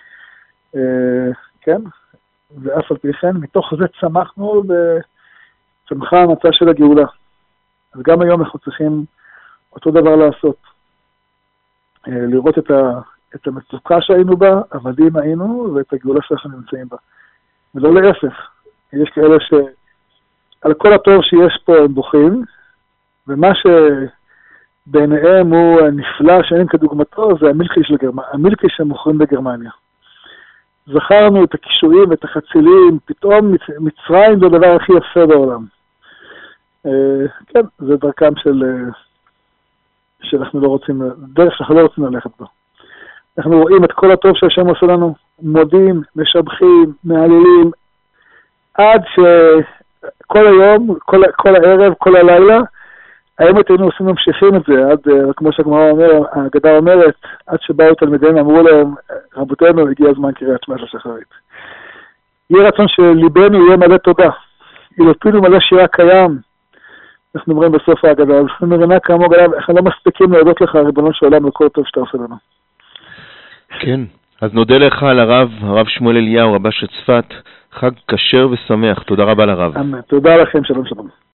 כן, ואף על פי כן, מתוך זה צמחנו וצמחה המצע של הגאולה. אז גם היום אנחנו צריכים אותו דבר לעשות. לראות את, ה, את המצוקה שהיינו בה, עבדים היינו, ואת הגאולה שאנחנו נמצאים בה. ולא להפך. יש כאלה שעל כל הטוב שיש פה הם בוכים, ומה שבעיניהם הוא נפלא שאין כדוגמתו, זה המילקי של גרמניה, המילקי שמוכרים בגרמניה. זכרנו את הקישואים ואת החצילים, פתאום מצרים זה הדבר הכי יפה בעולם. כן, זה דרכם של, שאנחנו לא רוצים, דרך שאנחנו לא רוצים ללכת בו. אנחנו רואים את כל הטוב שהשם עושה לנו, מודים, משבחים, מהללים, עד שכל היום, כל, כל הערב, כל הלילה, האמת היינו עושים ממשיכים את זה, עד, כמו שהגמרא אומר, ההגדה אומרת, עד שבאו תלמידיהם, אמרו להם, רבותינו, הגיע הזמן קריאת שמע של שחרית. יהיה רצון שליבנו יהיה מלא תודה. אלוקינו מלא שירה קיים, אנחנו אומרים בסוף ההגדה, אנחנו מבינה כמה גדול, אנחנו לא מספיקים להודות לך, ריבונו של עולם, לכל טוב שאתה עושה לנו. כן, אז נודה לך על הרב, הרב שמואל אליהו, רבה של צפת, חג כשר ושמח, תודה רבה לרב. אמן, תודה לכם, שלום שלום.